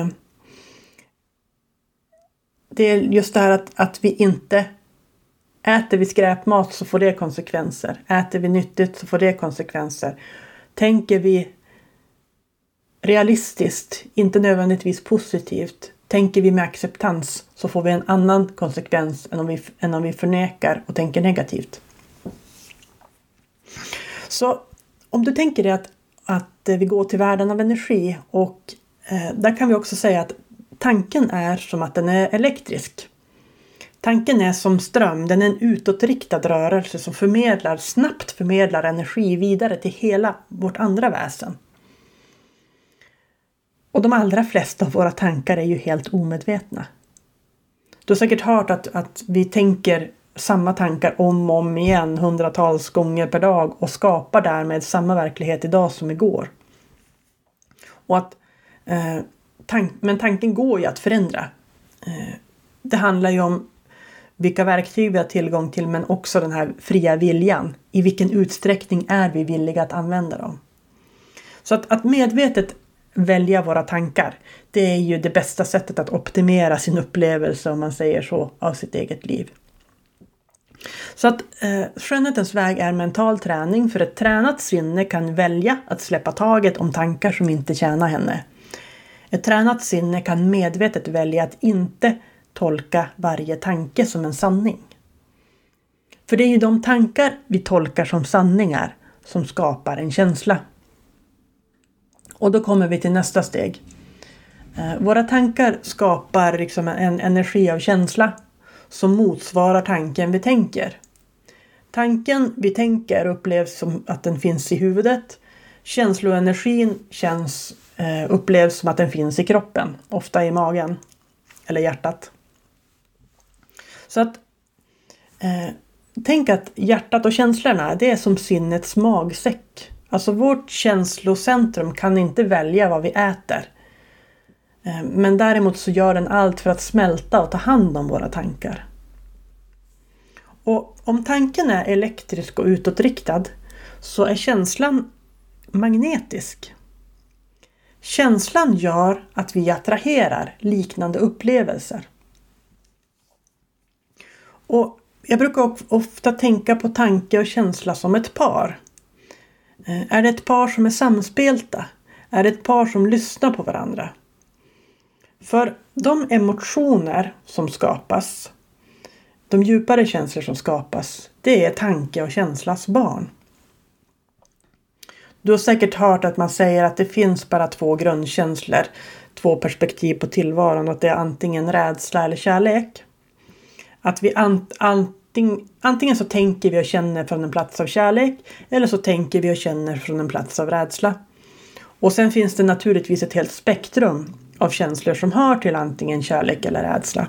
det är just det här att vi inte äter vi skräpmat så får det konsekvenser. Äter vi nyttigt så får det konsekvenser. Tänker vi realistiskt, inte nödvändigtvis positivt, tänker vi med acceptans så får vi en annan konsekvens än om vi förnekar och tänker negativt. Så om du tänker dig att vi går till världen av energi, och där kan vi också säga att tanken är som att den är elektrisk. Tanken är som ström, den är en utåtriktad rörelse som snabbt förmedlar energi vidare till hela vårt andra väsen. Och de allra flesta av våra tankar är ju helt omedvetna. Du har säkert hört att vi tänker samma tankar om och om igen hundratals gånger per dag och skapar därmed samma verklighet idag som igår. Och att Men tanken går ju att förändra. Det handlar ju om vilka verktyg vi har tillgång till, men också den här fria viljan. I vilken utsträckning är vi villiga att använda dem? Så att medvetet välja våra tankar, det är ju det bästa sättet att optimera sin upplevelse, om man säger så, av sitt eget liv. Så att skönhetens väg är mental träning, för ett tränat sinne kan välja att släppa taget om tankar som inte tjänar henne. Ett tränat sinne kan medvetet välja att inte tolka varje tanke som en sanning. För det är ju de tankar vi tolkar som sanningar som skapar en känsla. Och då kommer vi till nästa steg. Våra tankar skapar liksom en energi av känsla som motsvarar tanken vi tänker. Tanken vi tänker upplevs som att den finns i huvudet. Känsloenergin upplevs som att den finns i kroppen, ofta i magen eller hjärtat. Så att tänk att hjärtat och känslorna, det är som sinnets magsäck. Alltså vårt känslocentrum kan inte välja vad vi äter. Men däremot så gör den allt för att smälta och ta hand om våra tankar. Och om tanken är elektrisk och utåtriktad så är känslan magnetisk. Känslan gör att vi attraherar liknande upplevelser. Och jag brukar ofta tänka på tanke och känsla som ett par. Är det ett par som är samspelta? Är det ett par som lyssnar på varandra? För de emotioner som skapas, de djupare känslor som skapas, det är tanke och känslas barn. Du har säkert hört att man säger att det finns bara 2 grundkänslor, 2 perspektiv på tillvaron, och att det är antingen rädsla eller kärlek. Att vi antingen så tänker vi och känner från en plats av kärlek, eller så tänker vi och känner från en plats av rädsla. Och sen finns det naturligtvis ett helt spektrum av känslor som hör till antingen kärlek eller rädsla.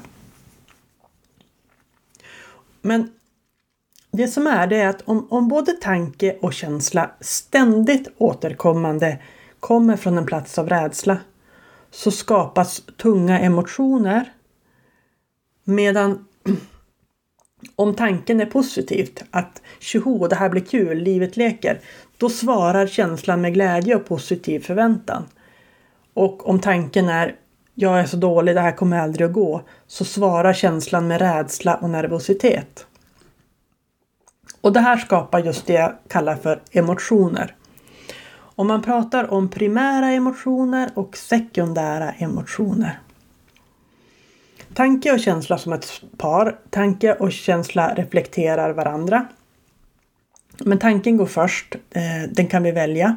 Men det som det är att om både tanke och känsla ständigt återkommande kommer från en plats av rädsla, så skapas tunga emotioner. Medan om tanken är positivt, att tjoho, det här blir kul, livet leker, då svarar känslan med glädje och positiv förväntan. Och om tanken är jag är så dålig, det här kommer aldrig att gå, så svarar känslan med rädsla och nervositet. Och det här skapar just det jag kallar för emotioner. Om man pratar om primära emotioner och sekundära emotioner. Tanke och känsla som ett par. Tanke och känsla reflekterar varandra. Men tanken går först. Den kan vi välja.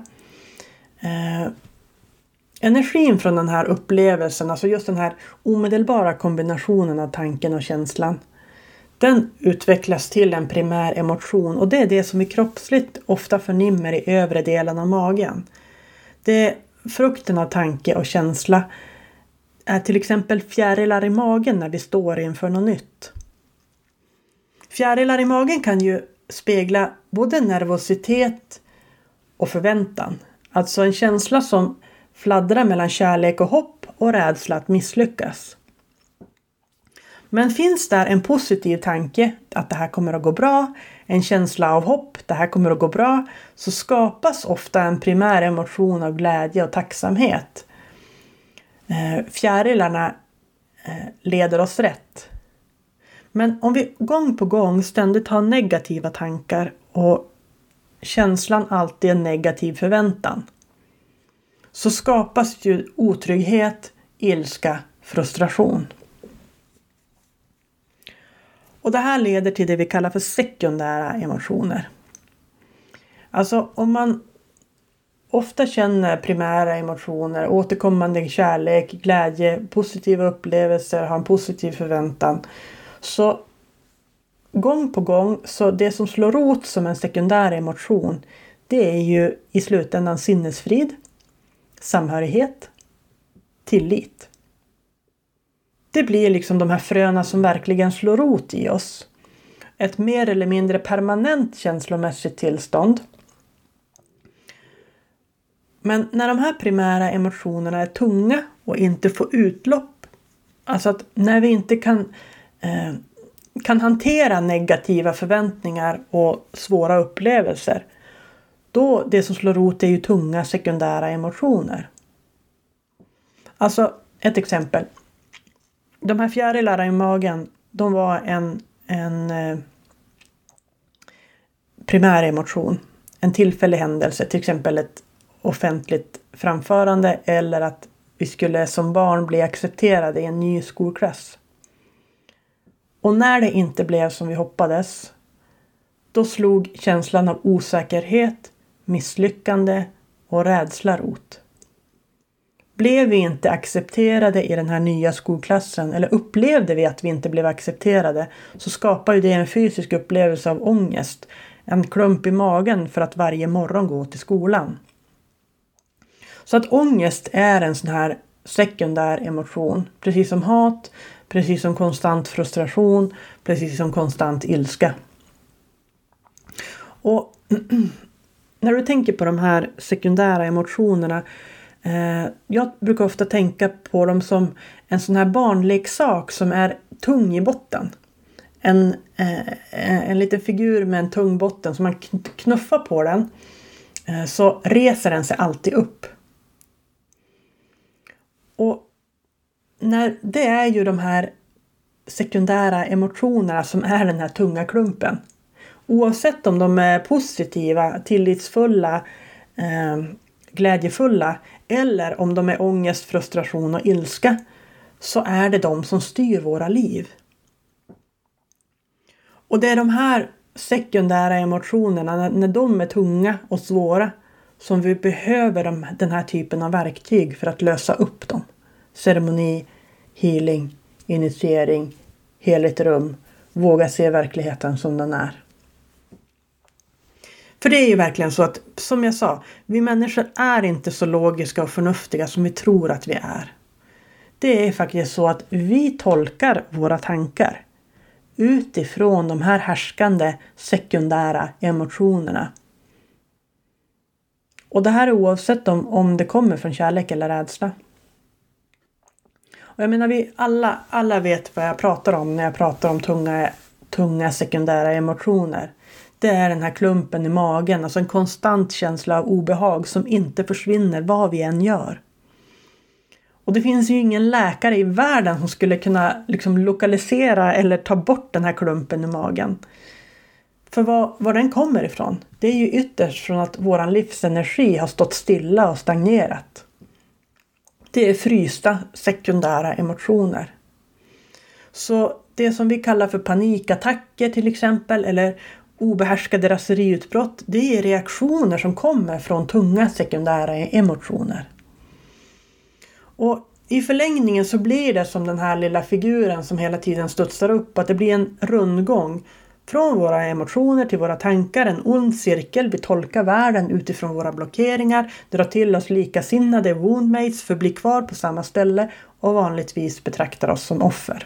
Energin från den här upplevelsen, alltså just den här omedelbara kombinationen av tanken och känslan, den utvecklas till en primär emotion, och det är det som vi kroppsligt ofta förnimmer i övre delen av magen. Det är frukten av tanke och känsla är till exempel fjärilar i magen när vi står inför något nytt. Fjärilar i magen kan ju spegla både nervositet och förväntan. Alltså en känsla som fladdrar mellan kärlek och hopp och rädsla att misslyckas. Men finns där en positiv tanke att det här kommer att gå bra, en känsla av hopp, det här kommer att gå bra, så skapas ofta en primär emotion av glädje och tacksamhet. Fjärilarna leder oss rätt. Men om vi gång på gång ständigt har negativa tankar och känslan alltid är negativ förväntan, så skapas ju otrygghet, ilska, frustration. Och det här leder till det vi kallar för sekundära emotioner. Alltså om man ofta känner primära emotioner, återkommande kärlek, glädje, positiva upplevelser, har en positiv förväntan, så gång på gång, så det som slår rot som en sekundär emotion, det är ju i slutändan sinnesfrid, samhörighet, tillit. Det blir liksom de här fröna som verkligen slår rot i oss. Ett mer eller mindre permanent känslomässigt tillstånd. Men när de här primära emotionerna är tunga och inte få utlopp. Alltså att när vi inte kan hantera negativa förväntningar och svåra upplevelser, då det som slår rot är ju tunga sekundära emotioner. Alltså ett exempel. De här fjärilarna i magen, de var en primär emotion. En tillfällig händelse, till exempel ett offentligt framförande eller att vi skulle som barn bli accepterade i en ny skolklass. Och när det inte blev som vi hoppades, då slog känslan av osäkerhet, misslyckande och rädsla rot. Blev vi inte accepterade i den här nya skolklassen, eller upplevde vi att vi inte blev accepterade, så skapar ju det en fysisk upplevelse av ångest. En klump i magen för att varje morgon gå till skolan. Så att ångest är en sån här sekundär emotion. Precis som hat, precis som konstant frustration, precis som konstant ilska. Och när du tänker på de här sekundära emotionerna, jag brukar ofta tänka på dem som en sån här barnleksak som är tung i botten. En liten figur med en tung botten, som man knuffar på den så reser den sig alltid upp. Och det är ju de här sekundära emotionerna som är den här tunga klumpen. Oavsett om de är positiva, tillitsfulla, glädjefulla eller om de är ångest, frustration och ilska, så är det de som styr våra liv. Och det är de här sekundära emotionerna, när de är tunga och svåra, som vi behöver den här typen av verktyg för att lösa upp dem. Ceremoni, healing, initiering, heligt rum, våga se verkligheten som den är. För det är ju verkligen så att, som jag sa, vi människor är inte så logiska och förnuftiga som vi tror att vi är. Det är faktiskt så att vi tolkar våra tankar utifrån de här härskande sekundära emotionerna. Och det här är oavsett om det kommer från kärlek eller rädsla. Och jag menar, vi alla vet vad jag pratar om när jag pratar om tunga sekundära emotioner. Det är den här klumpen i magen, alltså en konstant känsla av obehag som inte försvinner vad vi än gör. Och det finns ju ingen läkare i världen som skulle kunna lokalisera eller ta bort den här klumpen i magen. För var den kommer ifrån, det är ju ytterst från att våran livsenergi har stått stilla och stagnerat. Det är frysta sekundära emotioner. Så det som vi kallar för panikattacker till exempel, eller obehärskade raseriutbrott, det är reaktioner som kommer från tunga sekundära emotioner. Och i förlängningen så blir det som den här lilla figuren som hela tiden studsar upp, att det blir en rundgång från våra emotioner till våra tankar, en ond cirkel. Vi tolkar världen utifrån våra blockeringar, drar till oss likasinnade woundmates, förblir kvar på samma ställe och vanligtvis betraktar oss som offer.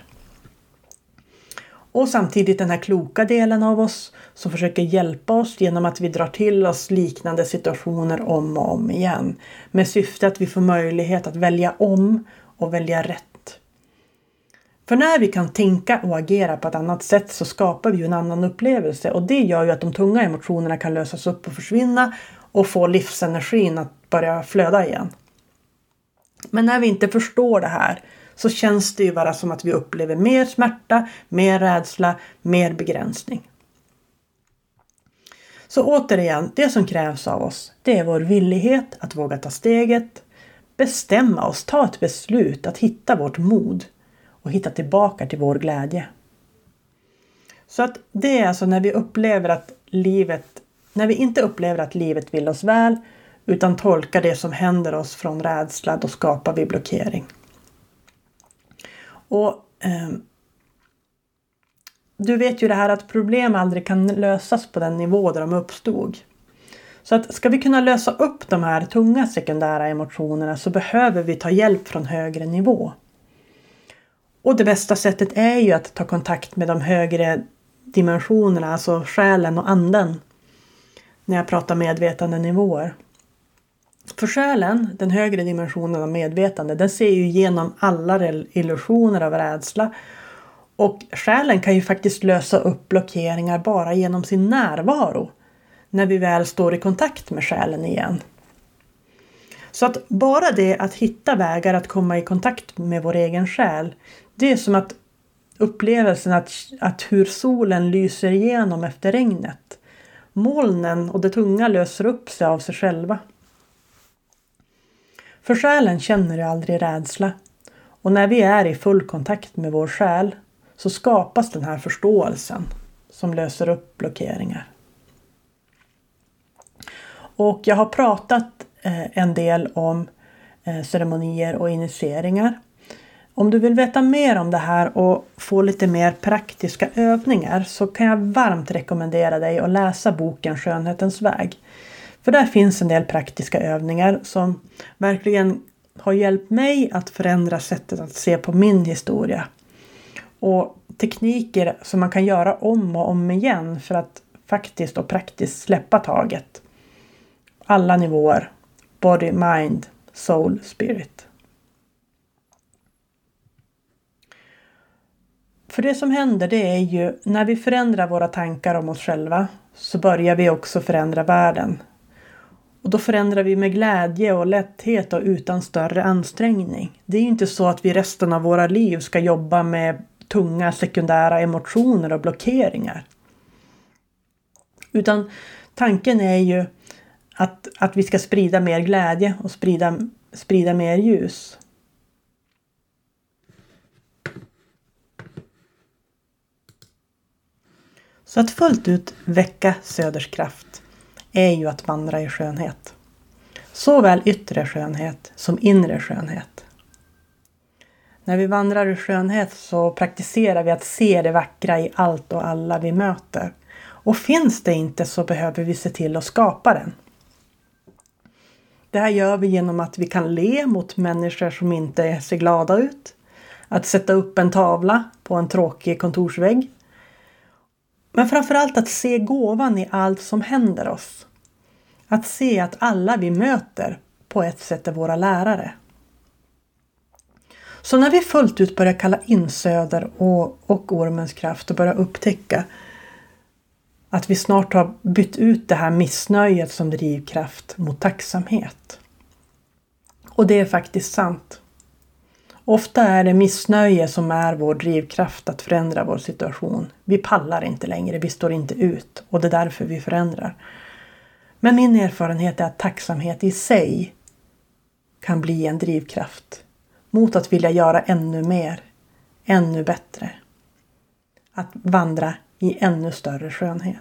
Och samtidigt den här kloka delen av oss som försöker hjälpa oss genom att vi drar till oss liknande situationer om och om igen. Med syfte att vi får möjlighet att välja om och välja rätt. För när vi kan tänka och agera på ett annat sätt så skapar vi ju en annan upplevelse. Och det gör ju att de tunga emotionerna kan lösas upp och försvinna och få livsenergin att börja flöda igen. Men när vi inte förstår det här så känns det ju bara som att vi upplever mer smärta, mer rädsla, mer begränsning. Så återigen, det som krävs av oss, det är vår villighet att våga ta steget, bestämma oss, ta ett beslut, att hitta vårt mod och hitta tillbaka till vår glädje. Så att det är alltså när vi inte upplever att livet vill oss väl, utan tolkar det som händer oss från rädsla, då skapar vi blockering. Och du vet ju det här att problem aldrig kan lösas på den nivå där de uppstod. Så att ska vi kunna lösa upp de här tunga sekundära emotionerna så behöver vi ta hjälp från högre nivå. Och det bästa sättet är ju att ta kontakt med de högre dimensionerna, alltså själen och anden. När jag pratar medvetande nivåer. För själen, den högre dimensionen av medvetande, den ser ju igenom alla illusioner av rädsla. Och själen kan ju faktiskt lösa upp blockeringar bara genom sin närvaro. När vi väl står i kontakt med själen igen. Så att bara det att hitta vägar att komma i kontakt med vår egen själ. Det är som att upplevelsen att hur solen lyser igenom efter regnet. Molnen och det tunga löser upp sig av sig själva. För själen känner ju aldrig rädsla. Och när vi är i full kontakt med vår själ så skapas den här förståelsen som löser upp blockeringar. Och jag har pratat en del om ceremonier och initieringar. Om du vill veta mer om det här och få lite mer praktiska övningar så kan jag varmt rekommendera dig att läsa boken Skönhetens väg. För där finns en del praktiska övningar som verkligen har hjälpt mig att förändra sättet att se på min historia. Och tekniker som man kan göra om och om igen för att faktiskt och praktiskt släppa taget. Alla nivåer. Body, mind, soul, spirit. För det som händer det är ju när vi förändrar våra tankar om oss själva så börjar vi också förändra världen. Och då förändrar vi med glädje och lätthet och utan större ansträngning. Det är ju inte så att vi resten av våra liv ska jobba med tunga sekundära emotioner och blockeringar. Utan tanken är ju att vi ska sprida mer glädje och sprida mer ljus. Så att fullt ut väcka Söders kraft är ju att vandra i skönhet. Såväl yttre skönhet som inre skönhet. När vi vandrar i skönhet så praktiserar vi att se det vackra i allt och alla vi möter. Och finns det inte så behöver vi se till att skapa den. Det här gör vi genom att vi kan le mot människor som inte ser glada ut. Att sätta upp en tavla på en tråkig kontorsvägg. Men framförallt att se gåvan i allt som händer oss. Att se att alla vi möter på ett sätt är våra lärare. Så när vi fullt ut börjar kalla in Söder och ormens kraft och börjar upptäcka att vi snart har bytt ut det här missnöjet som drivkraft mot tacksamhet. Och det är faktiskt sant. Ofta är det missnöje som är vår drivkraft att förändra vår situation. Vi pallar inte längre, vi står inte ut och det är därför vi förändrar. Men min erfarenhet är att tacksamhet i sig kan bli en drivkraft mot att vilja göra ännu mer, ännu bättre. Att vandra i ännu större skönhet.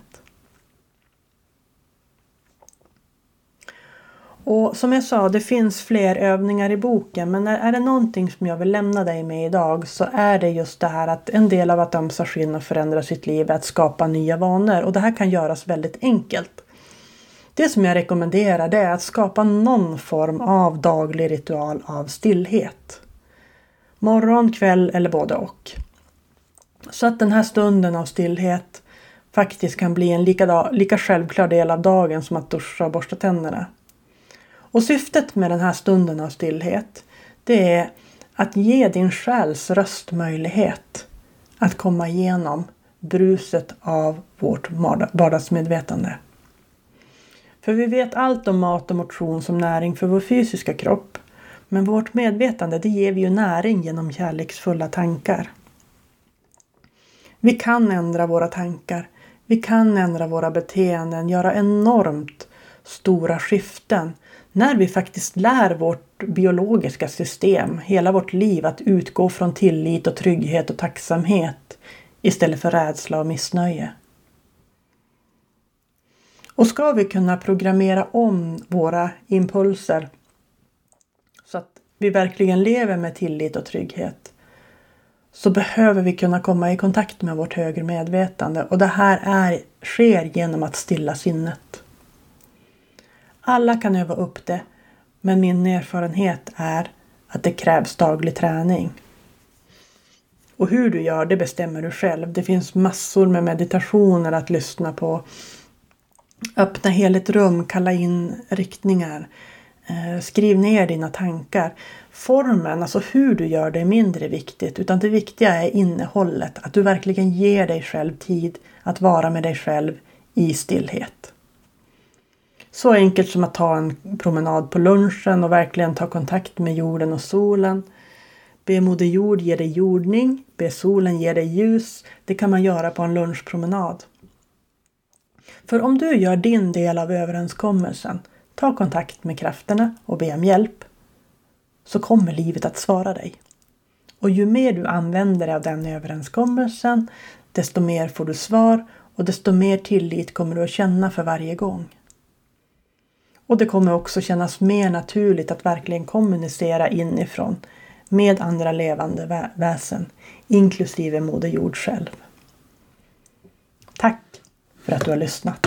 Och som jag sa, det finns fler övningar i boken. Men är det någonting som jag vill lämna dig med idag så är det just det här att en del av att ömsa skinn och förändra sitt liv är att skapa nya vanor. Och det här kan göras väldigt enkelt. Det som jag rekommenderar det är att skapa någon form av daglig ritual av stillhet. Morgon, kväll eller både och. Så att den här stunden av stillhet faktiskt kan bli en lika självklar del av dagen som att duscha och borsta tänderna. Och syftet med den här stunden av stillhet det är att ge din själs röst möjlighet att komma igenom bruset av vårt vardagsmedvetande. För vi vet allt om mat och motion som näring för vår fysiska kropp. Men vårt medvetande det ger vi ju näring genom kärleksfulla tankar. Vi kan ändra våra tankar. Vi kan ändra våra beteenden. Göra enormt stora skiften. När vi faktiskt lär vårt biologiska system, hela vårt liv att utgå från tillit och trygghet och tacksamhet istället för rädsla och missnöje. Och ska vi kunna programmera om våra impulser så att vi verkligen lever med tillit och trygghet så behöver vi kunna komma i kontakt med vårt högre medvetande. Och det här sker genom att stilla sinnet. Alla kan öva upp det, men min erfarenhet är att det krävs daglig träning. Och hur du gör det bestämmer du själv. Det finns massor med meditationer att lyssna på. Öppna heligt rum, kalla in riktningar. Skriv ner dina tankar. Formen, alltså hur du gör det, är mindre viktigt. Utan det viktiga är innehållet. Att du verkligen ger dig själv tid att vara med dig själv i stillhet. Så enkelt som att ta en promenad på lunchen och verkligen ta kontakt med jorden och solen. Be Moder Jord ge dig jordning. Be solen ge dig ljus. Det kan man göra på en lunchpromenad. För om du gör din del av överenskommelsen, ta kontakt med krafterna och be om hjälp, så kommer livet att svara dig. Och ju mer du använder dig av den överenskommelsen, desto mer får du svar och desto mer tillit kommer du att känna för varje gång. Och det kommer också kännas mer naturligt att verkligen kommunicera inifrån med andra levande väsen, inklusive Moder Jord själv. Tack för att du har lyssnat.